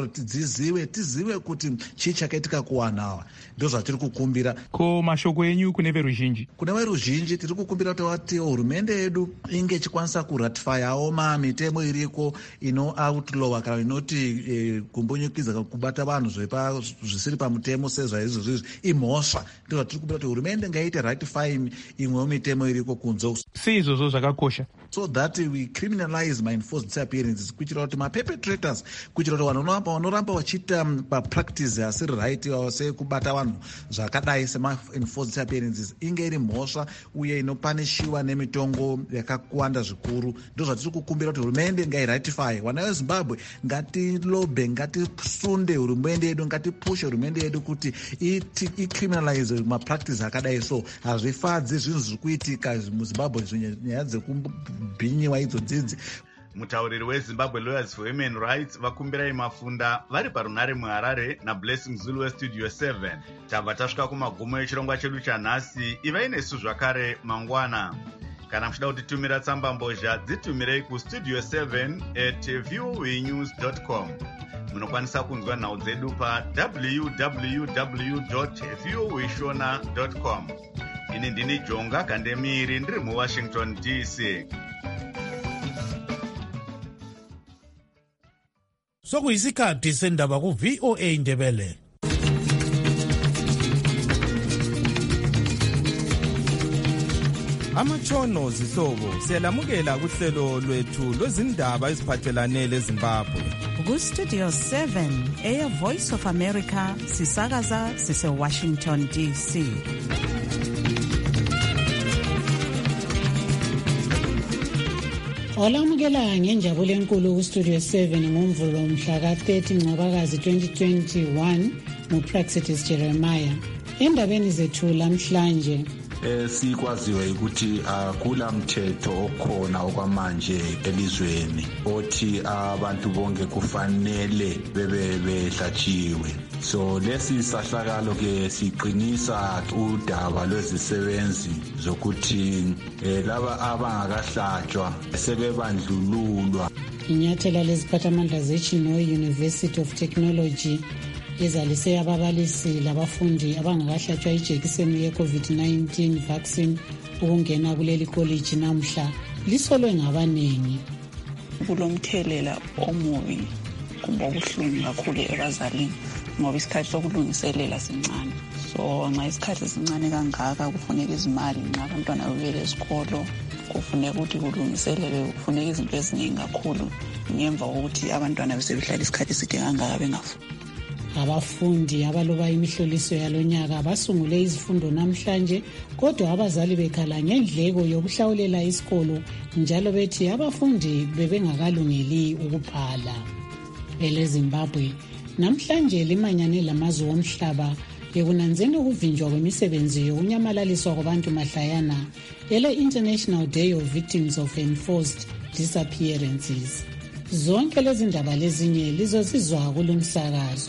tizive kuti chii chakaitika kuvanhu ava. Ndo zvatiri kukumbira. Ko mashoko enyu kune veruzhinji? Kune veruzhinji tiri kukumbira kuti hurumende yedu inge ichikwanisa kuratifyawo mitemo iriko ino outlaw kana inoti kumbunyikidza kubata vanhu zvisiri pamutemo sezvaizvozvizvi imhosva. Ndo zvatiri kukumbira kuti hurumende ngaiite ratifying imwewo mitemo iriko kunze. Si izvozvo zvakakosha, so that we criminalize enforced disappearances, kuitira kuti maperpetrators, kuitira kuti vanhu vanoramba vachiita practice asiri right sekubata vanhu zvakadai sema-enforced disappearances inge iri mhosva uye inopanishiwa nemitongo yakawanda zvikuru. Ndo zvatiri kukumbira kuti hurumende ngairatify. Vana veZimbabwe ngatilobe, ngatisunde hurumende yedu, ngatipushe hurumende yedu kuti icriminalize mapractice akadai. So hazvifadzi zvinhu zviri kuitika muZimbabwe, nyaya kubhinyiwa idzodzidzi. Mutauriri weZimbabwe Lawyers for Human Rights vakumbirai Mafunda vari parunare muHarare naBlessing Zulu weStudio 7. Tabva tasvika kumagumo echirongwa chedu chanhasi. Ivai nesu zvakare mangwana. Kana muchida kutitumira tsamba mbozha dzitumirei kustudio 7@voanews.com. Munokwanisa kunzwa nhau dzedu pa www.voashona.com. Ini ndini Jonga Kandemiri ndiri muWashington DC. Sokuyisikhathi sendaba ku-VOA Indebele. Amatshono zihlobo siyalamukela kuhlelo lwethu lwezindaba eziphathelane leZimbabwe. Ku-Studio 7 Air Voice of America sisakaza sise-Washington DC. Olamukela ngenjabulo enkulu ku-Studio 7 ngomvulo mhla ka-30 Ncwabakazi 2021 nguPraxitis Jeremiah. Endabeni zethu lamhlanje sikwaziwe ukuthi akula mthetho okhona okwamanje elizweni othi abantu bonke kufanele bebe behlatshiwe. So lesi sahlakalo ke siqinisa udaba lwezisebenzi zokuthi laba abangakahlatshwa sebebandlululwa. Inyathela leziphathamandla zeChinoyi University of Technology ezalise ababalisi labafundi abangakahlatshwa ijekiseni ye-COVID-19 vaccine ukungena kuleli college namhla lisolwe ngabaningi. Kulomthelela omubi kumbe obuhlungu kakhulu ebazalini ngoba isikhathi sokulungiselela sincane. So nxa isikhathi sincane kangaka kufuneka izimali nxa abantwana bebele esikolo kufuneka ukuthi kulungiselelwe kufuneka izinto eziningi kakhulu ngemva kokuthi abantwana besebehlala isikhathi eside kangaka bengafundi. Abafundi abaloba imihloliso yalonyaka basungule izifundo namhlanje kodwa abazali bekhala ngendleko yokuhlawulela isikolo njalo bethi abafundi bebengakalungeli ukubhala. EleZimbabwe namhlanje limanyane lamazwe omhlaba ekunanzeni ukuvinjwa kwemisebenzi yokunyamalaliswa kwabantu mahlayana ele-International Day of Victims of Enforced Disappearances. Zonke lezi ndaba lezinye lizozizwa kulumsakazo.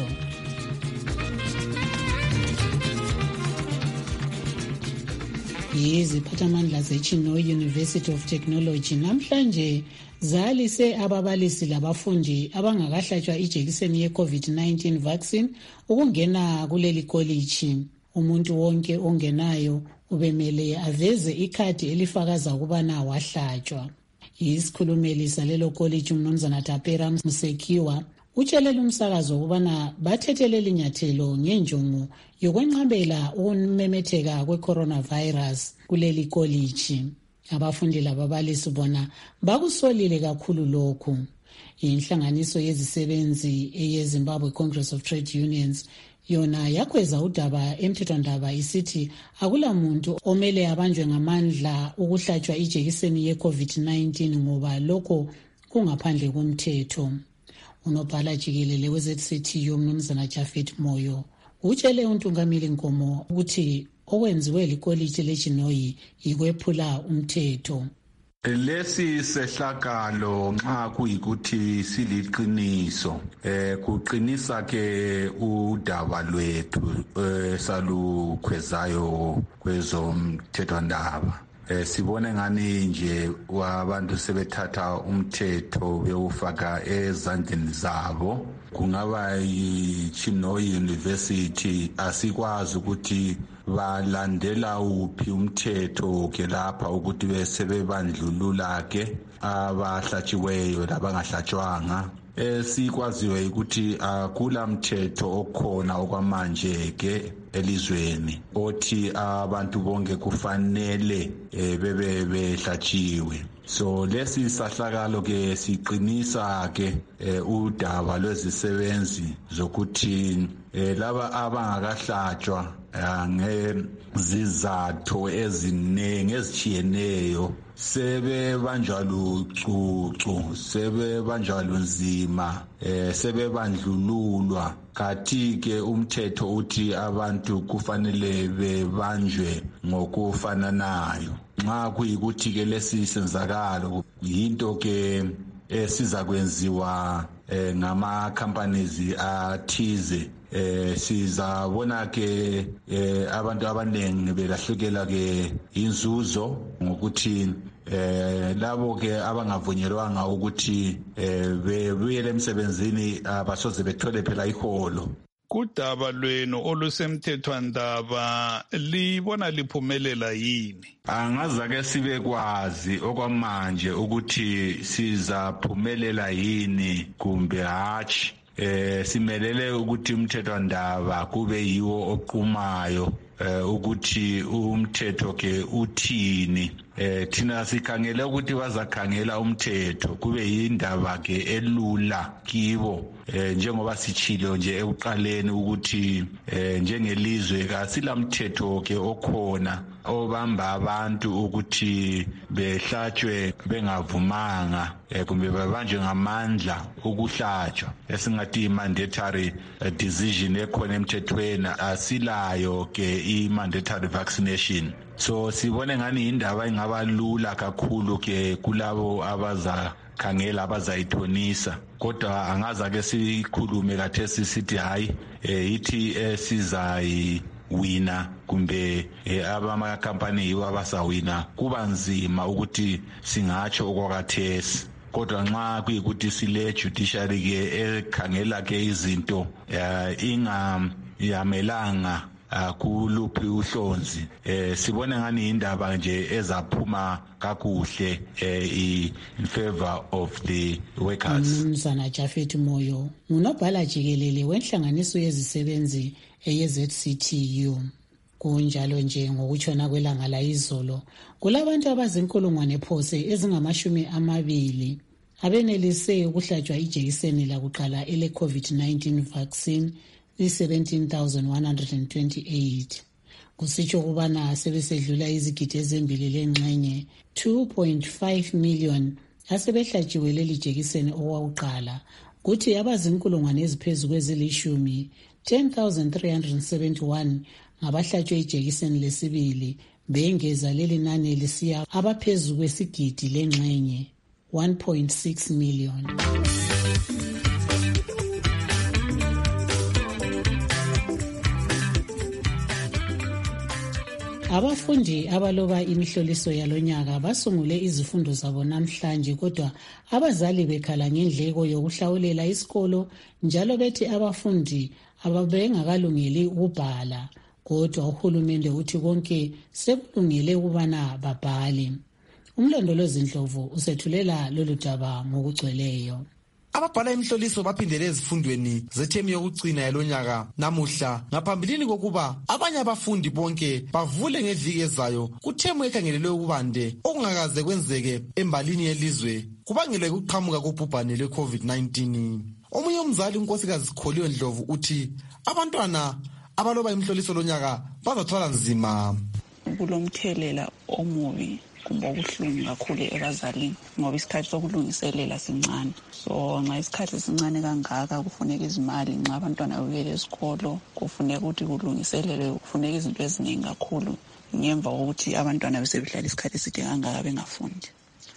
Iziphathamandla zeChinoyi University of Technology namhlanje zalise ababalisi labafundi abangakahlatshwa ijekiseni ye-COVID-19 vaccine ukungena kuleli college. Umuntu wonke ongenayo ubemele aveze ikhadi elifakaza ukubana wahlatshwa. Isikhulumeli salelo college uMnumzana Tapera Musekiwa utshelela umsakazo ukubana bathethelele inyathelo ngenjongo yokwenqabela ukumemetheka kwe-coronavirus kuleli college. Abafundi lababalisi bona bakusolile kakhulu lokhu. Inhlanganiso yezisebenzi eyeZimbabwe Congress of Trade Unions yona yakweza udaba emthethwandaba isithi akula muntu omele abanjwe ngamandla ukuhlatshwa ijekiseni ye-COVID-19 ngoba lokho kungaphandle komthetho. Unobhala jikelele we-ZCTU uMnumzana Jafet Moyo utshele uNtungamili Nkomo ukuthi okwenziwe likoliji leChinoyi ikwephula umthetho. Lesi sehlakalo nxa kuyikuthi siliqiniso kuqinisa ke udaba lwethu salukhwezayo kwezomthethwandaba. Sibone ngani nje abantu sebethatha umthetho bewufaka ezandleni zabo. Kungaba yiChinoyi University asikwazi ukuthi balandela uphi umthetho ke lapha ukuthi besebebandlulula ke abahlatshiweyo labangahlatshwanga. Sikwaziwe ukuthi akula mthetho okhona okwamanje ke elizweni othi abantu bonke kufanele bebe behlatshiwe. So lesi sahlakalo ke siqinisa ke udaba lwezisebenzi zokuthi laba abangakahlatshwa ngezizathu eziningi ezichiyeneyo sebebanjwa lucucu sebebanjwa lunzima sebebandlululwa kathi ke umthetho uthi abantu kufanele bebanjwe ngokufananayo. nxa kuyikuthi ke lesi senzakalo yinto ke siza kwenziwa ngama companies athize, sizabona ke abantu abaningi belahlukela ke inzuzo ngokuthi labo ke abangavunyelwanga ukuthi bebuyele emsebenzini abasoze bethole phela iholo. Kudaba lwenu olusemthethwandaba libona liphumelela yini? Angazake sibe kwazi okwamanje ukuthi sizaphumelela yini kumbe hatshi. Simelele ukuthi umthethwandaba kube yiwo oqumayo ukuthi umthetho ke uthini. Thina sikhangele ukuthi bazakhangela umthetho kube yindaba ke elula kibo, njengoba sichilo nje ekuqaleni ukuthi njengelizwe kasila mthetho ke okhona obamba abantu ukuthi behlatshwe bengavumanga kumbe babanjwe ngamandla ukuhlatshwa, esingathi mandatory decision ekhona emthethweni. Asilayo ke i-mandatory vaccination. So sibone ngani indaba ingaba lula kakhulu ke kulabo abazakhangela abazayithonisa, kodwa angaza ke sikhulume kathesi sithi hayi ithi sizayiwina kumbe abamakampani yiwo abasawina. Kuba nzima ukuthi singatsho okwakathesi, kodwa nxa kuyikuthi sile judiciary ke ekhangela ke izinto ingayamelanga kuluphi uhlonzi, sibone ngani indaba nje ezaphuma kakuhle in favor of the workers. Mnumzana Jafet Moyo unobhala jikelele wenhlanganiso yezisebenzi eyeZCTU. Kunjalo nje ngokutshona kwelanga la izolo kulabantu abazinkulungwane phose ezingama-20 abenelise ukuhlatshwa ijekiseni lakuqala ele COVID-19 vaccine i-17,128. Kusitsho ukubana sebesedlula izigidi ezimbili lengxenye 2.5 million asebehlatshiwe leli jekiseni okwakuqala, kuthi abazinkulungwane eziphezu kwezilishumi 10,371 ngabahlatshwe ijekiseni lesibili, bengeza leli nani lisiya abaphezu kwesigidi lengxenye 1.6 million. Abafundi abaloba imihloliso yalonyaka basungule izifundo zabo namhlanje, kodwa abazali bekhala ngendleko yokuhlawulela isikolo njalo bethi abafundi ababengakalungeli ukubhala, kodwa uhulumende uthi konke sekulungele ukubana babhale. Umlondolozi Ndlovu usethulela lolu daba ngokugcweleyo. Ababhala imihloliso baphindele ezifundweni zethemu yokucina yalonyaka namuhla, ngaphambilini kokuba abanye abafundi bonke bavule ngeviki ezayo kuthemu ekhangelelwe ukubande okungakaze kwenzeke embalini yelizwe kubangelwe ukuqhamuka kobhubhane lwe-COVID-19. Omunye umzali uNkosikazi Sikholiwe Ndlovu uthi abantwana abaloba imihloliso lonyaka bazathwala nzima. Kulomthelela omubi kumbe obuhlungu kakhulu ebazalini ngoba isikhathi sokulungiselela sincane. So nxa isikhathi sincane kangaka kufuneka izimali, nxa abantwana bebuyele esikolo kufuneka ukuthi kulungiselelwe, kufuneka izinto eziningi kakhulu ngemva kokuthi abantwana besebehlala isikhathi eside kangaka bengafundi.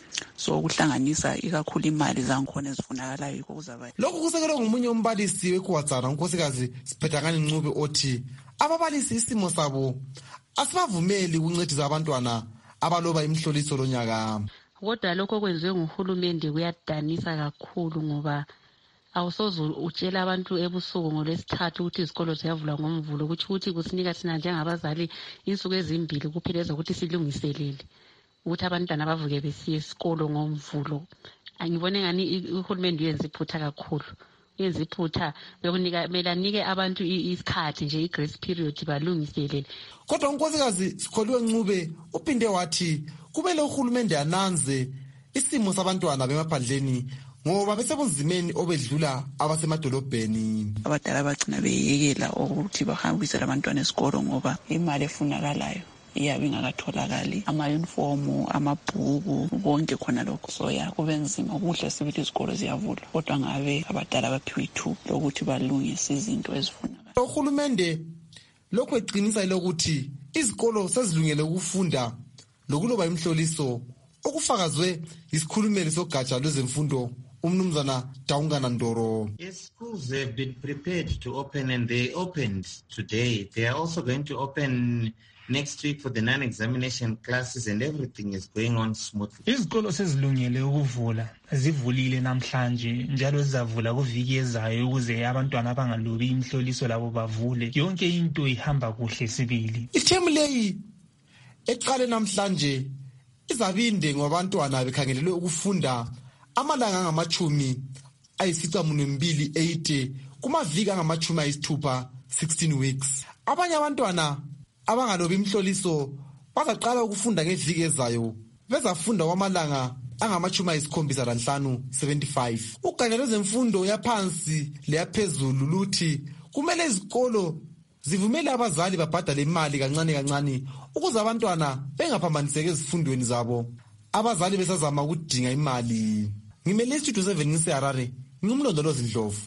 So ukuhlanganisa ikakhulu imali zangikhona ezifunakalayo yikho kuzaba. Lokhu kusekelwe ngomunye umbalisi weKuwadzana uNkosikazi Siphethangani Ncube othi ababalisi isimo sabo asibavumeli ukuncedisa abantwana abaloba imihloliso lonyaka. Kodwa lokho kwenziwe nguhulumende kuyadanisa kakhulu ngoba awusoze utshela abantu ebusuku ngolwesithathu ukuthi izikolo ziyavulwa ngoMvulo, ukuthi kusinika thina njengabazali insuku ezimbili kuphela zokuthi silungiselele ukuthi abantwana bavuke besiye esikolo ngoMvulo. Angibone ngani uhulumende uyenza iphutha kakhulu. Yenza iphutha bekunika melanike abantu isikhathi nje i-grace period balungiselele. Kodwa uNkosikazi Sikholiwe Ncube uphinde wathi kumele uhulumende ananze isimo sabantwana bemaphandleni ngoba besebunzimeni obedlula abasemadolobheni. Abadala bagcina beyekela ukuthi bahambise abantwana esikolo ngoba imali efunakalayo iyabe ingakatholakali, ama-uniform, amabhuku, konke khona lokho. So kube nzima. Kuhle sibithi izikolo ziyavulwa, kodwa ngabe abadala baphiwe ithuba lokuthi balungise izinto ezifunakalayo. Uhulumende lokho eqinisa lokuthi izikolo sezilungele ukufunda lokuloba imhloliso okufakazwe isikhulumeli sogatsha lwezemfundo umnumzana Daungana Ndoro. Yes, schools have been prepared to open and they opened today. They are also going to open next week for the non-examination classes and everything is going on smoothly. Izikolo sezilungele ukuvula, zivulile namhlanje njalo zizavula kuviki ezayo ukuze abantwana abangalobi imhloliso labo bavule. Yonke into ihamba kuhle sibili. Ithemu leyi eqale namhlanje izabinde ngabantwana bekhangelelwe ukufunda amalanga angamachumi ayisicamunembili 80 kumaviki angamachumi ayisithupha 16 weeks. Abanye abantwana abangalobi imhloliso bazaqala ukufunda ngeviki ezayo bezafunda kwamalanga angamachumi ayisikhombisa lanhlanu 75. Ugatsha lwezemfundo yaphansi leyaphezulu luthi kumele izikolo zivumele abazali babhadale imali kancane kancane ukuze abantwana bengaphambaniseki ezifundweni zabo, abazali besazama ukudinga imali. Ngimele Studio 7 ngiseHarare, ngumlondolozi Ndlovu.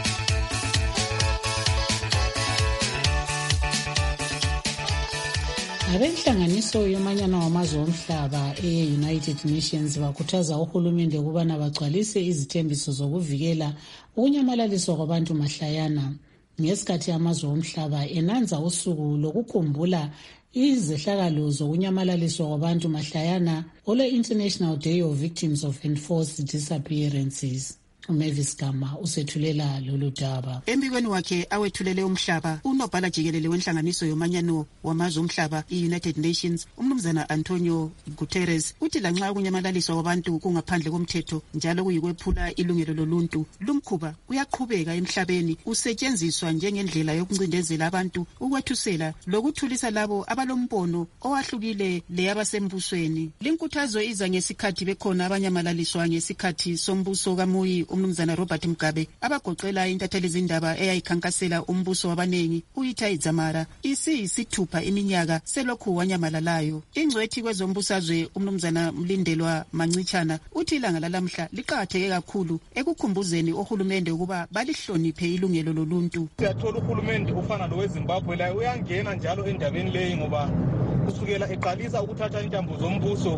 Abenhlanganiso yomanyano wamazwe omhlaba e-United Nations bakhuthaza uhulumende ukubana bagcwalise izithembiso zokuvikela ukunyamalaliswa kwabantu mahlayana ngesikhathi amazwe omhlaba enanza usuku lokukhumbula izehlakalo zokunyamalaliswa kwabantu mahlayana ole-International Day of Victims of Enforced Disappearances. uMavis Gama usethulela lolu daba. Embikweni wakhe awethulele umhlaba, unobhala jikelele wenhlanganiso yomanyano wamazwe omhlaba i-United Nations, umnumzana Antonio Guterres, uthi lanxa ukunyamalaliswa kwabantu kungaphandle komthetho njalo kuyikwephula ilungelo loluntu, lumkhuba uyaqhubeka emhlabeni usetshenziswa njengendlela yokuncindezela abantu, ukwethusela lokuthulisa labo abalombono owahlukile leyabasembusweni. Linkuthazo iza ngesikhathi bekhona abanyamalaliswa ngesikhathi sombuso kaMuyi umnumzana Robert Mugabe, abagoqela intatheli zindaba eyayikhankasela umbuso wabanengi uItai Dzamara isiyisithupha iminyaka selokhu wanyamalalayo. Ingcwethi kwezombusazwe umnumzana Mlindelwa Mancitshana uthi ilanga lalamhla liqakatheke kakhulu ekukhumbuzeni ohulumende ukuba balihloniphe ilungelo loluntu. Siyathola uhulumende ufana loweZimbabwe la uyangena njalo endabeni leyi ngoba kusukela eqalisa ukuthatha intambo zombuso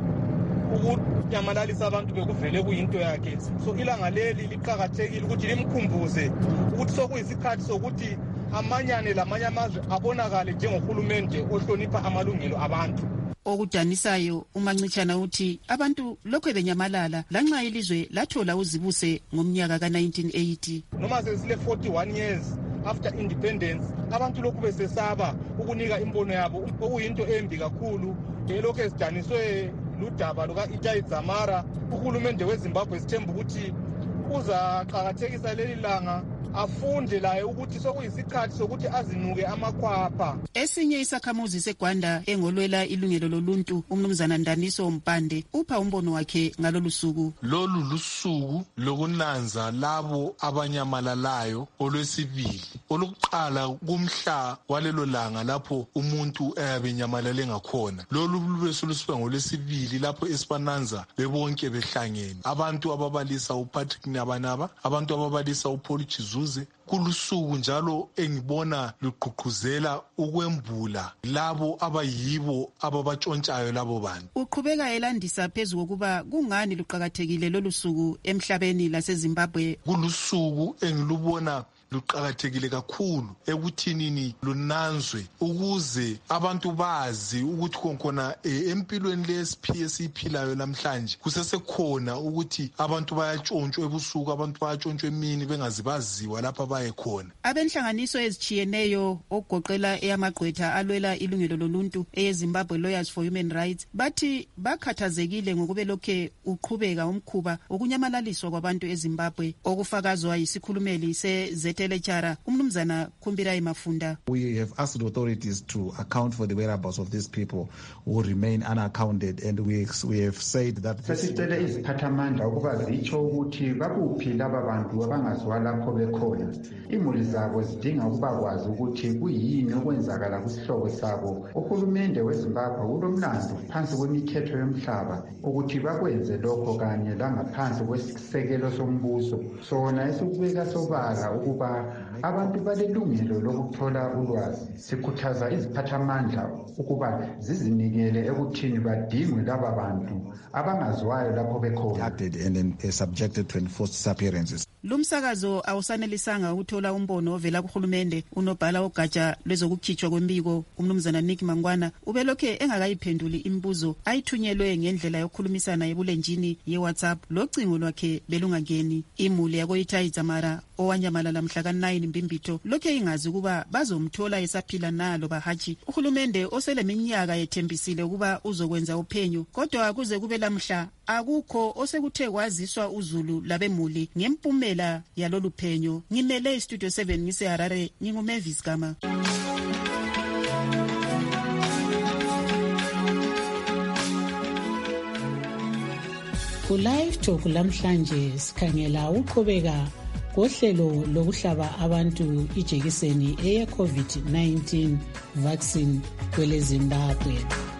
ukunyamalisa abantu bekuvele kuyinto yakhe. So ilanga leli liqakathekile ukuthi limkhumbuze ukuthi sokuyisikhathi sokuthi amanyane lamanye amazwe abonakale njengohulumende ohlonipha amalungelo abantu. Okudanisayo uMancitshana uthi abantu lokho benyamalala lanxa ilizwe lathola uzibuse ngomnyaka ka1980. Noma sesile 41 years after independence, abantu lokhu besesaba ukunika imbono yabo, okuyinto embi kakhulu. Lokho esidaniswe ludaba luka-Itai Dzamara, uhulumende weZimbabwe sithemba ukuthi uzaqakathekisa leli langa, afunde laye ukuthi sokuyisikhathi sokuthi azinuke amakhwapha. Esinye isakhamuzi seGwanda engolwela ilungelo loluntu umnumzana Ndaniso Mpande upha umbono wakhe ngalolu suku. Lolu lusuku lokunanza labo abanyamalalayo olwesibili, olukuqala kumhla walelo langa lapho umuntu eyabenyamalale ngakhona. Lolu lube solusuka ngolwesibili lapho esibananza bebonke behlangene, abantu ababalisa uPatrick Nabanaba, abantu ababalisa uPaul Chizuze. Kulusuku njalo engibona luqhuqhuzela ukwembula labo abayibo ababatshontshayo labo bantu. Uqhubeka elandisa phezulu kokuba kungani luqhakathekile lolu suku emhlabeni laseZimbabwe. Kulusuku engilubona luqhakathekile kakhulu ekuthinini lunanzwe ukuze abantu bazi ukuthi konkona empilweni lesiphilayo namhlanje kusesekhona ukuthi abantu bayatshontshwa ebusuku, abantu bayatshontshwa emini bengazi baziwa lapha baye khona. Abenhlanganiso ezichiyeneyo ogoqela eyamagqwetha alwela ilungelo loluntu eyeZimbabwe Lawyers for Human Rights bathi bakhathazekile ngokube lokhe uqhubeka umkhuba okunyamalaliswa kwabantu eZimbabwe okufakazwa yisikhulumeli seZetelechara umnumzana Khumbirai Mafunda. We have asked the authorities to account for the whereabouts of these people who remain unaccounted, and we have said that sesicele iziphathamandla ukuba zitsho ukuthi bakuphi laba bantu abangaziwa lapho bekhona. Imuli zabo zidinga ukuba kwazi ukuthi kuyini okwenzakala kusihlobo sabo. Uhulumende weZimbabwe ulomlando phansi kwemithetho yomhlaba ukuthi bakwenze lokho kanye langaphansi kwesisekelo sombuso sona esukubeka sobala ukuba ngoba abantu balelungelo lokuthola ulwazi. Sikhuthaza iziphathamandla ukuba zizinikele ekuthini badingwe laba bantu abangazwayo lapho bekhona and subjected to enforced disappearances. Lumsakazo awusanelisanga ukuthola umbono ovela kuhulumende. Unobhala ogatsha lwezokukhitshwa kwembiko umnumzana Nick Mangwana ubelokhe engakayiphenduli imibuzo ayithunyelwe ngendlela yokukhulumisana ebulenjini ye-WhatsApp. Locingo lwakhe belungangeni. Imuli yakoItai Dzamara owanyamalala mhla ka-9 Mbimbitho lokhe ingazi ukuba bazomthola esaphila nalo bahaji. Uhulumende oseleminyaka yethembisile ukuba uzokwenza uphenyo, kodwa kuze kube lamhla akukho osekuthe kwaziswa uZulu labemuli ngempumela yalolu phenyo. Ngimele iStudio 7 ngiseHarare, nginguMavis Gama. Ku-Live Talk lamhlanje sikhangela uqhubeka kohlelo lokuhlaba abantu ijekiseni eye-COVID-19 vaccine kwele Zimbabwe.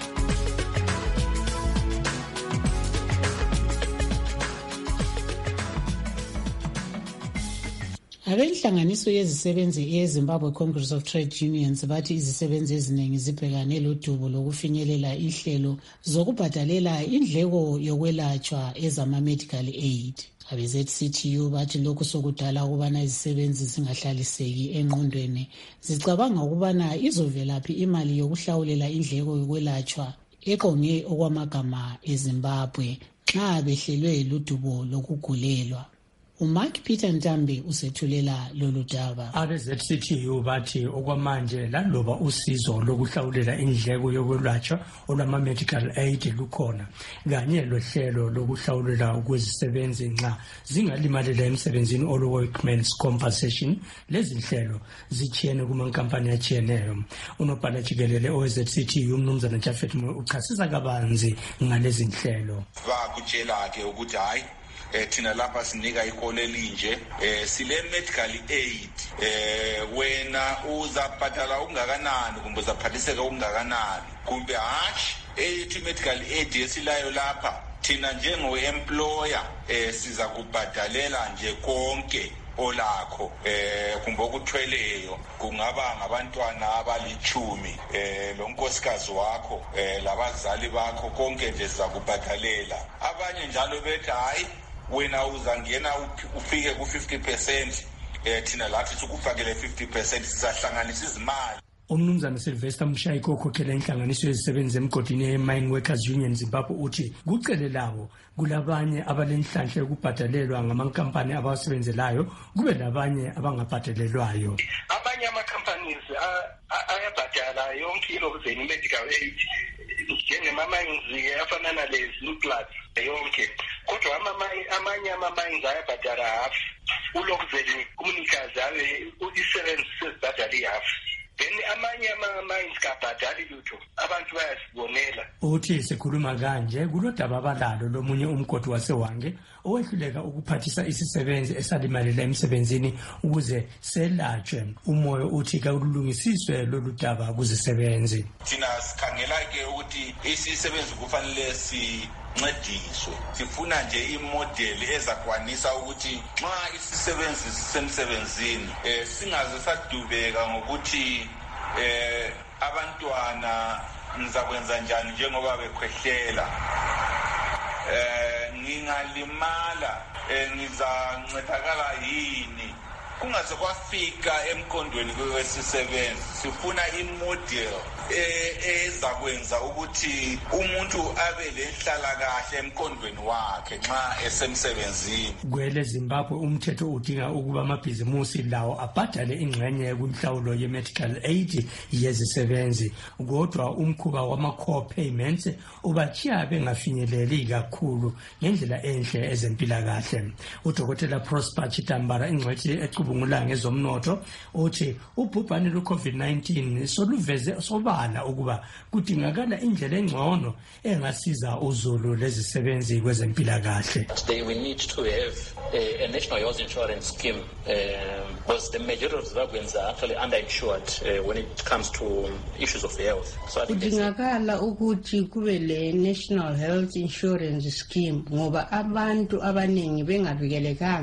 Abenhlanganiso yezisebenzi eZimbabwe Congress of Trade Unions bathi izisebenzi eziningi zibhekane lodubo lokufinyelela ihlelo zokubhadalela indleko yokwelatshwa ezama-medical aid. Abe-ZCTU bathi lokhu sokudala ukubana izisebenzi zingahlaliseki engqondweni, zicabanga ukubana izovelaphi imali yokuhlawulela indleko yokwelatshwa eqonge okwamagama eZimbabwe nxa behlelwe ludubo lokugulelwa. uMark Peter Ntambi usethulela lolu daba. Abe-ZCTU bathi okwamanje laloba usizo lokuhlawulela indleko yokwelatshwa olwama-medical aid lukhona, kanye lohlelo lokuhlawulela kwezisebenzi nxa zingalimalela emsebenzini olu-workmen's compensation, lezi nhlelo zitshiyene kumankampani atshiyeneyo. Unobhala jikelele owe-ZCTU umnumzana Jafet uchasisa kabanzi ngalezi nhlelo. Bakutshela-ke ukuthi hayi thina lapha sinika iholo elinje, sile medical aid, wena uzabhadala ungakanani kumbe uzaphathiseka ungakanani, kumbe hatshi ethi medical aid yesilayo lapha thina njengo-employer siza kubhadalela nje konke olakho, kumbe okuthweleyo, kungaba ngabantwana abali-10, lo nkosikazi wakho, labazali bakho, konke nje siza kubhadalela. Abanye njalo bethi hayi wena uzangena ufike ku-50%, thina lathi sikufakele 50%, sizahlanganisa izimali. Umnumzana Sylvester Mshayiko okhokhela inhlanganiso yezisebenzi emgodini ye-Mine Workers Union Zimbabwe uthi kucele labo kulabanye abalenhlanhla yokubhadalelwa ngamankampani abasebenzelayo, kube labanye abangabhadalelwayo. Abanye ama-companies ayabhadala yonke ilokuzeni medical aid njengama-mines afana nale-Zimplats yonke, kodwa amanye ama-mines ayabhadala half, ulokuzeni umnikazi abe isebenzi sezibhadala i-half. Then amanye ama-mines kabhadali lutho, abantu bayasibonela. Uthi sikhuluma kanje kulodaba abalalo lomunye umgodi waseWange owehluleka ukuphathisa isisebenzi esalimalela emsebenzini ukuze selatshwe. Umoyo uthi kulungisiswe lolu daba kuzisebenzi. Thina sikhangela-ke ukuthi isisebenzi kufanele sincediswe. Sifuna nje imodeli ezakwanisa ukuthi nxa isisebenzi sisemsebenzini singaze sadubeka ngokuthi abantwana ngizakwenza njani njengoba bekhwehlela, ngingalimala, ngizancedakala yini, kungaze kwafika emkondweni kwesisebenzi. Sifuna imodel ezakwenza ukuthi umuntu abe lehlala kahle emkondweni wakhe nxa esemsebenzini. Kwele Zimbabwe umthetho udinga ukuba amabhizimusi lawo abhadale ingxenye kumhlawulo ye-medical aid yezisebenzi, kodwa umkhuba wama-core payments ubachiya bengafinyeleli kakhulu ngendlela enhle ezempilakahle. Udokotela Prosper Chitambara ingcwethi ecubungula ngezomnotho uthi ubhubhane lwe-COVID-19 soluveze sobala ukuba kudingakala indlela engcono engasiza uZulu lezisebenzi kwezempilakahle. Today we need to have a national health insurance scheme because the majority of Zimbabweans are actually underinsured when it comes to issues of health. So kudingakala ukuthi kube le national health insurance scheme ngoba abantu abaningi bengavikelekanga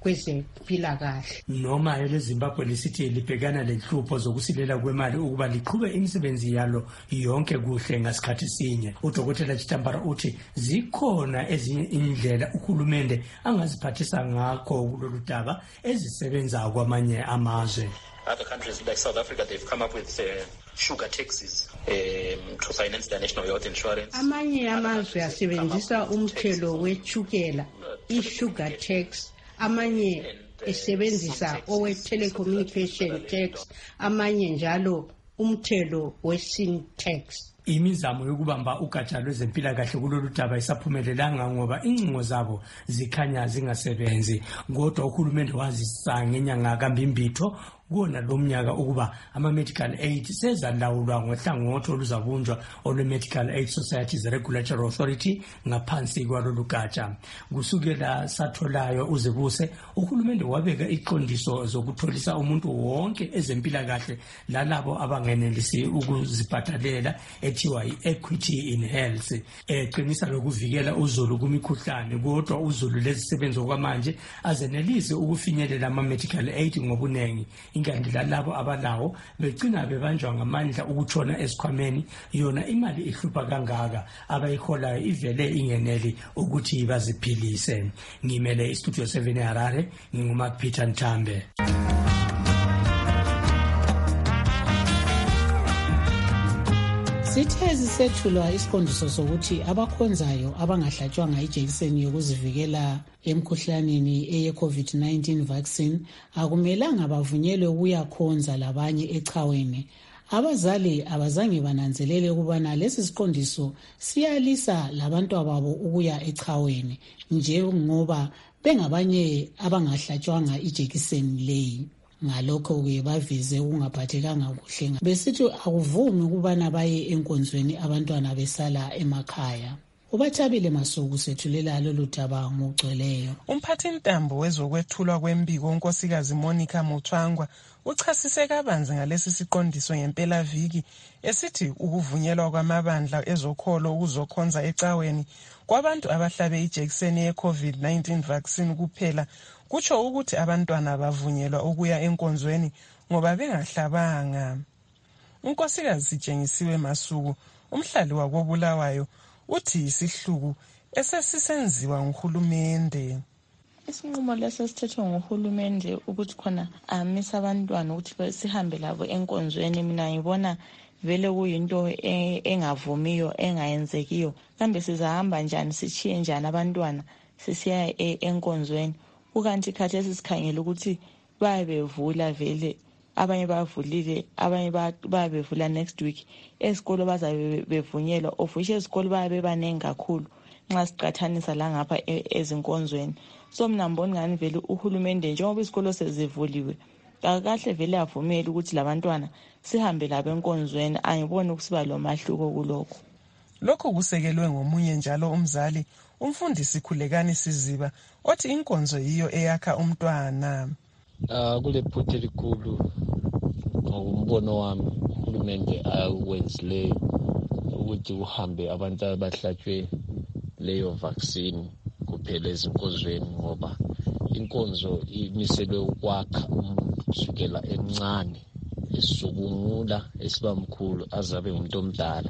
kwezempilakahle. Noma eleZimbabwe lisithi libhekana lenhlupho zokusilela kwemali ukuba liqhube imisebenzi yalo yonke kuhle ngasikhathi sinye. UDokotela Chitambara uthi zikhona ezinye indlela uhulumende angaziphathisa ngakho kulolu daba ezisebenza kwamanye amazwe. Other countries like South Africa, they've come up with sugar taxes to finance their national health insurance. Amanye amazwe asebenzisa umthelo wechukela, i-sugar tax, amanye esebenzisa owe-telecommunication tax, amanye njalo umthelo we-sin tax. Imizamo yokubamba ugatsha lwezempilakahle kulolu daba isaphumelelanga ngoba incingo zabo zikhanya zingasebenzi. Kodwa uhulumende wazisa ngenyanga kaMbimbitho kona lo mnyaka ukuba ama-medical aid sezalawulwa ngohlangothi oluzabunjwa olwe-Medical Aid Societies Regulatory Authority ngaphansi kwalolu gatsha. Kusukela satholayo uzebuse, uhulumende wabeka iqondiso zokutholisa umuntu wonke ezempilakahle lalabo abangenelisi ukuzibhadalela ethiwa i-Equity in Health, eqinisa lokuvikela uzulu kumikhuhlane. Kodwa uzulu lezisebenzi okwamanje azenelisi ukufinyelela ama-medical aid ngobunengi. Ingandi lalabo abalawo begcina bebanjwa ngamandla ukutshona esikhwameni, yona imali ihlupha kangaka abayiholayo ivele ingeneli ukuthi baziphilise. Ngimele iStudio 7 eHarare, nginguMark-Peter Nthambe. Sithe zisethulwa isiqondiso sokuthi abakhonzayo abangahlatshwanga ijekiseni yokuzivikela emkhuhlaneni eye-COVID-19 vaccine akumelanga bavunyelwe ukuyakhonza labanye echaweni. Abazali abazange bananzelele ukubana lesi siqondiso siyalisa labantwababo ukuya echaweni njengoba bengabanye abangahlatshwanga ijekiseni leyi. Ngalokho-ke baveze ukungaphathekanga kuhle, besithi akuvumi ukubana baye enkonzweni abantwana besala emakhaya. UBathabile Masuku sethulela lolu daba ngokugcweleyo. Umphathintambo wezokwethulwa kwembiko uNkosikazi Monica Muthwangwa uchasise kabanzi ngalesi siqondiso ngempela viki, esithi ukuvunyelwa kwamabandla ezokholo ukuzokhonza ecaweni kwabantu abahlabe ijekiseni ye-COVID-19 vaccine kuphela kutsho ukuthi abantwana bavunyelwa ukuya enkonzweni ngoba bengahlabanga. uNkosikazi Sitshengisiwe Masuku, umhlali wakoBulawayo, uthi isihluku esesisenziwa nguhulumende. Isinqumo leso sithethwe nguhulumende ukuthi khona amisa abantwana ukuthi sihambe labo enkonzweni, mina ngibona vele kuyinto engavumiyo, engayenzekiyo. Kambe sizahamba njani, sichiye njani abantwana sisiya enkonzweni? Ukanti khathesi sikhangela ukuthi bayabevula vele, abanye bavulile, abanye bayabevula next week. Esikolo bazabe bevunyelwa, of which esikolo bayabe banengi kakhulu nxa siqathanisa la ngapha ezinkonzweni. So mina ngibona ngani vele uhulumende njengoba isikolo sezivuliwe kahle vele avumele ukuthi labantwana sihambe labo enkonzweni. Angiboni ukusiba lo mahluko kulokho. Lokho kusekelwe ngomunye njalo umzali, umfundisi Khulekani Siziba, othi inkonzo yiyo eyakha umntwana. Kule phuthe likhulu ngombono wami uhulumende akwenzile ukuthi uhambe abantu abahlatshwe leyo vaccine kuphela ezinkonzweni, ngoba inkonzo imiselwe ukwakha umuntu kusukela emncane esukungula esiba mkhulu azabe umuntu omdala.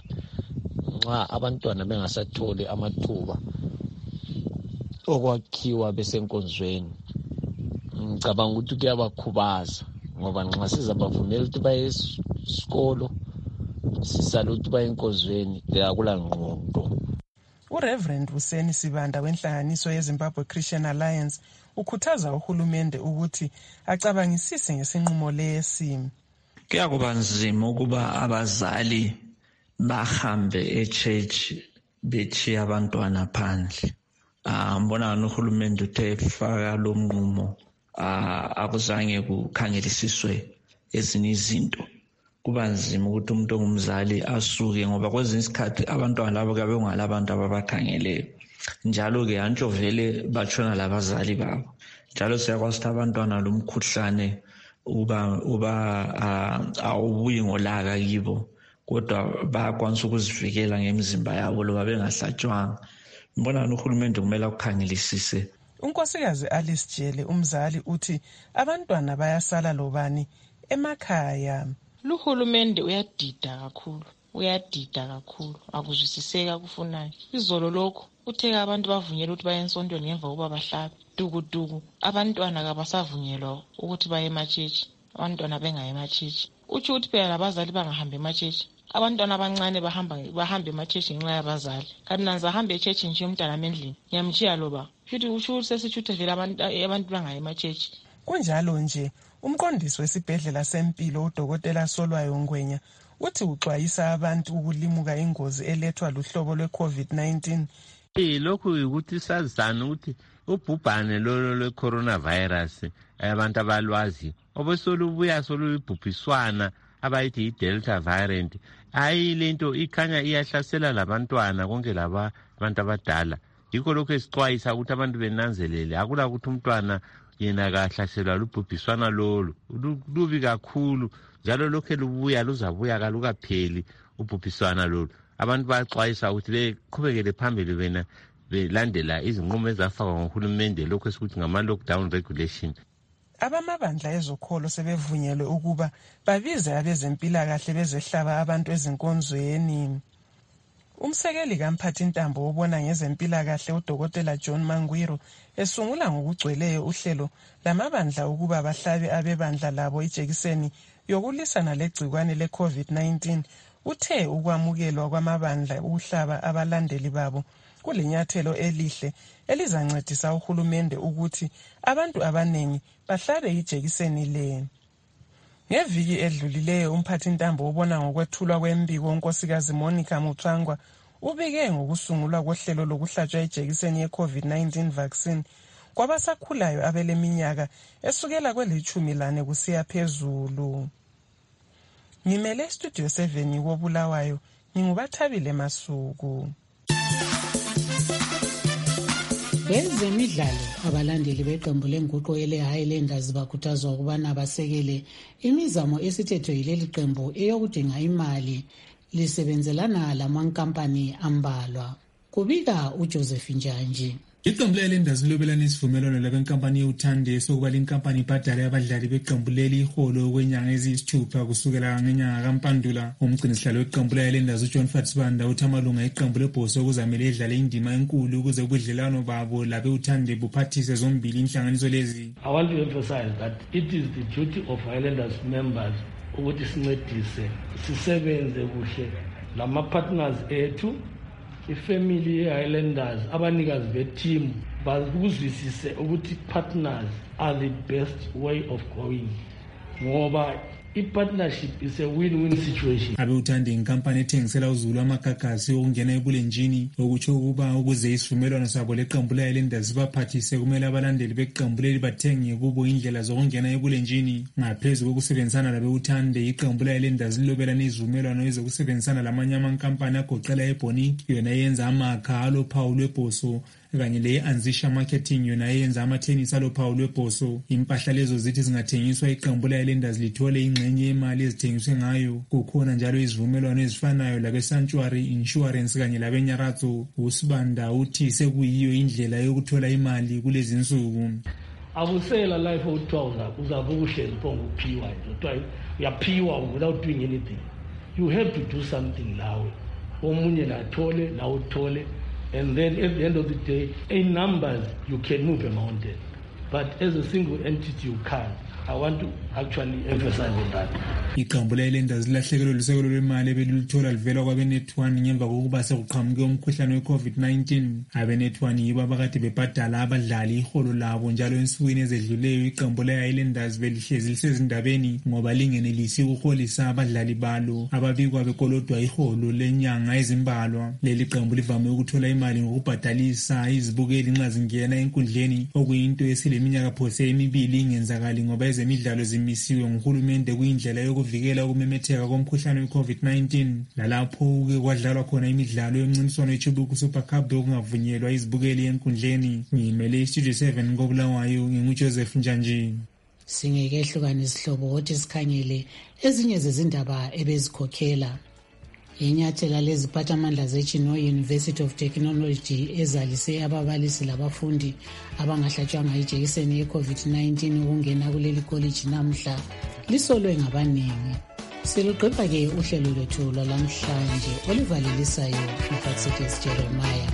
Nxa abantwana bengasatholi amathuba okwakhiwa besenkonzweni, ngicabanga ukuthi kuyabakhubaza, ngoba nxa sizabavumela ukuthi baye esikolo sisala ukuthi baye enkonzweni akula ngqondo. uReverend Hussein Sibanda wenhlanganiso yeZimbabwe Christian Alliance ukhuthaza uhulumende ukuthi acabangisise ngesinqumo lesi. Kuyakuba nzima ukuba abazali bahambe echurch bethi abantwana phandle. Mbona uhulumende uthe faka lo mnqumo akuzange kukhangelisiswe ezinye izinto. Kuba nzima ukuthi umuntu ongumzali asuke ngoba kwezinye isikhathi abantwana labo kabe ngalabantu ababakhangeleyo. Njalo ke antsho vele batshona labazali babo. Njalo siyakwazi ukuthi abantwana lomkhuhlane awubuyi ngolaka kibo, kodwa bayakwanisa ukuzivikela ngemizimba yabo loba bengahlatshwanga. Mbona uhulumende kumele ukukhangelisise. unkosikazi Alice Jele umzali uthi abantwana bayasala lobani emakhaya. Luhulumende uyadida kakhulu akuzwisiseka kufunayo. Izolo lokho utheka abantu bavunyelwa ukuthi baye ensontweni ngemva kokuba bahlabe. Dukuduku abantwana kabasavunyelwa ukuthi baye emachechi, abantwana bengaye emachechi. Uthi phela labazali bangahambe emachechi, abantwana abancane bahamba emachechi ngenxa yabazali. Kanti nanza ahambe echechi nje umntana emendlini ngiyamtshiya loba uthi sesitshuthe vele abantu bangaye emachechi. Kunjalo nje umqondisi wesibhedlela sempilo uDokotela Solwayo Ngwenya uthi uxwayisa abantu ukulimuka ingozi elethwa luhlobo lwe-COVID-19. Lokhu ukuthi sazana ukuthi ubhubhane lolo lwe-coronavirus abantu abalwazi obesolubuya solubhubhiswana abayithi i-Delta variant. Hayi lento ikhanya iyahlasela labantwana konke laba abantu abadala. Yikho lokho esixwayisa ukuthi abantu benanzelele akula ukuthi umntwana yena kahlaselwa lubhubhiswana lolo lubi kakhulu njalo lokho lubuya luzabuya kalukapheli ubhubhiswana lolo. Abantu baxwayisa ukuthi beqhubekele phambili bena belandela izinqumo ezafakwa nguhulumende lokho esikuthi ngama-lockdown regulation. Abamabandla ezokholo sebevunyelwe ukuba babize abezempilakahle bezehlaba abantu ezinkonzweni. Umsekeli kamphathintambo obona ngezempilakahle uDokotela John Mangwiro esungula ngokugcweleyo uhlelo lamabandla ukuba bahlabe abebandla labo ijekiseni yokulisana legcikwane le-COVID-19. Uthe ukwamukelwa kwamabandla ukuhlaba abalandeli babo kulinyathelo elihle elizancedisa uhulumende ukuthi abantu abanengi bahlabe ijekiseni le. Ngeviki edlulileyo umphathintambo obona ngokwethulwa kwembiko unkosikazi Monica Mutswangwa ubike ngokusungulwa kohlelo lokuhlatshwa ijekiseni ye-COVID-19 vaccine kwabasakhulayo abeleminyaka esukela kweli-14 kusiya phezulu. Ngimele Studio 7 koBulawayo ngingubathabile Masuku. Kwezemidlalo abalandeli beqembu lenguqu ele-Highlanders bakhuthazwa ukubana basekele imizamo esithethwe yileli qembu eyokudinga imali lisebenzelana lamankampani ambalwa. Kubika uJoseph Njanji. Iqembu le-Highlanders lilobelana isivumelwano labenkampani ye-Uthande sokuba linkampani ibhadale abadlali beqembu leli iholo kwenyanga eziyisithupha kusukela ngenyanga kaMpandula. Umgcinisihlalo weqembu le-Highlanders uJohn Fatsibanda uthi amalunga eqembu lebhoso kuzamele idlale indima enkulu ukuze ubudlelwano babo labe-Uthande buphathise zombili inhlanganiso lezi. I want to emphasize that it is the duty of Highlanders members ukuthi sincedise sisebenze kuhle lama-partners ethu. Ifamily ye-Highlanders abanikazi beteam bakuzwisise ukuthi partners are the best way of going ngoba i-partnership is a win-win situation. Abe-Uthande inkampani ethengisela uZulu amagagasi okungena ebulenjini okutsho ukuba ukuze isivumelwano sabo leqembu le-Highlanders sibaphathise kumele abalandeli beqembu leli bathenge kubo indlela zokungena ebulenjini. Ngaphezu kokusebenzisana labe-Uthande iqembu le-Highlanders lilobelana izivumelwano ezokusebenzisana lamanye amankampani agoqela eBonic yona yenza amakha alophawu lwebhoso kanye le-Anzisha Marketing yona yenza amathenisi alophawu lwebhoso. Impahla lezo zithi zingathengiswa iqembu le-Highlanders lithole ingxenye yemali ezithengiswe ngayo. Kukhona njalo izivumelwano ezifanayo labe-Sanctuary Insurance kanye labe-Nyaratso. USibanda uthi sekuyiyo indlela yokuthola imali kulezi nsuku. Akusela life okuthiwa uzabe uhlezi phongo uphiwa nje uyaphiwa without doing anything. You have to do something lawe omunye lathole lawo uthole. And then at the end of the day, in numbers, you can move a mountain. But as a single entity, you can't. I want to actually emphasize on that. Iqembu le-Highlanders lilahlekelwe lusekelo lwemali ebeliluthola livela kwabe-Net1 ngemva kokuba sekuqhamuke umkhuhlane we-COVID-19. Abe-Net1 yibo abakade bebhadala abadlali iholo labo njalo ensukwini ezedluleyo iqembu le-Highlanders belihlezi lisezindabeni ngoba lingenelisi ukuholisa abadlali balo ababikwa bekolodwa iholo lenyanga ezimbalwa. Leli qembu livame ukuthola imali ngokubhadalisa izibukeli nxa zingena enkundleni okuyinto esileminyaka phose emibili ingenzakali ngoba ezemidlalo zimisiwe nguhulumende kuyindlela yokuvikela ukumemetheka komkhuhlane we-COVID-19. Lalapho ke kwadlalwa khona imidlalo yomncintiswano weChibuku Super Cup bekungavunyelwa izibukeli enkundleni. Ngimele iStudio 7 koBulawayo nginguJoseph Njanji. Singeke hlukane isihlobo ukuthi sikhangele ezinye zezindaba ebezikhokhela. inyathela leziphathamandla zeChino University of Technology ezalise ababalisi labafundi abangahlatshwanga ijekiseni ye-COVID-19 ukungena kuleli college namhla lisolwe ngabaningi. Siluqeda-ke uhlelo lwethu lwalamhlanje olivalelisayo uFatsides Jeremiah.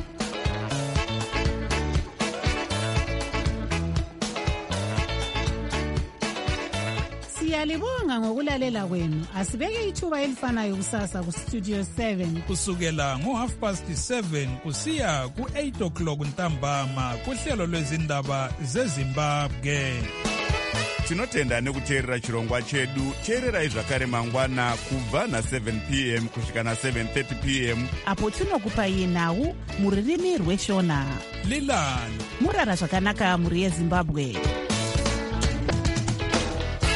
Siyalibonga ngokulalela kwenu. Asibeke ithuba elifanayo kusasa ku Studio 7 kusukela ngo7:30 kusiya ku8:00 ntambama kuhlelo lwezindaba zeZimbabwe. Tinotenda nekuteerera chirongwa chedu. Teererai zvakare mangwana kubva na7 p.m. kusvika na7:30 p.m. apo tinokupai nhau mururimi rweshona. Lilani murara zvakanaka muri yeZimbabwe.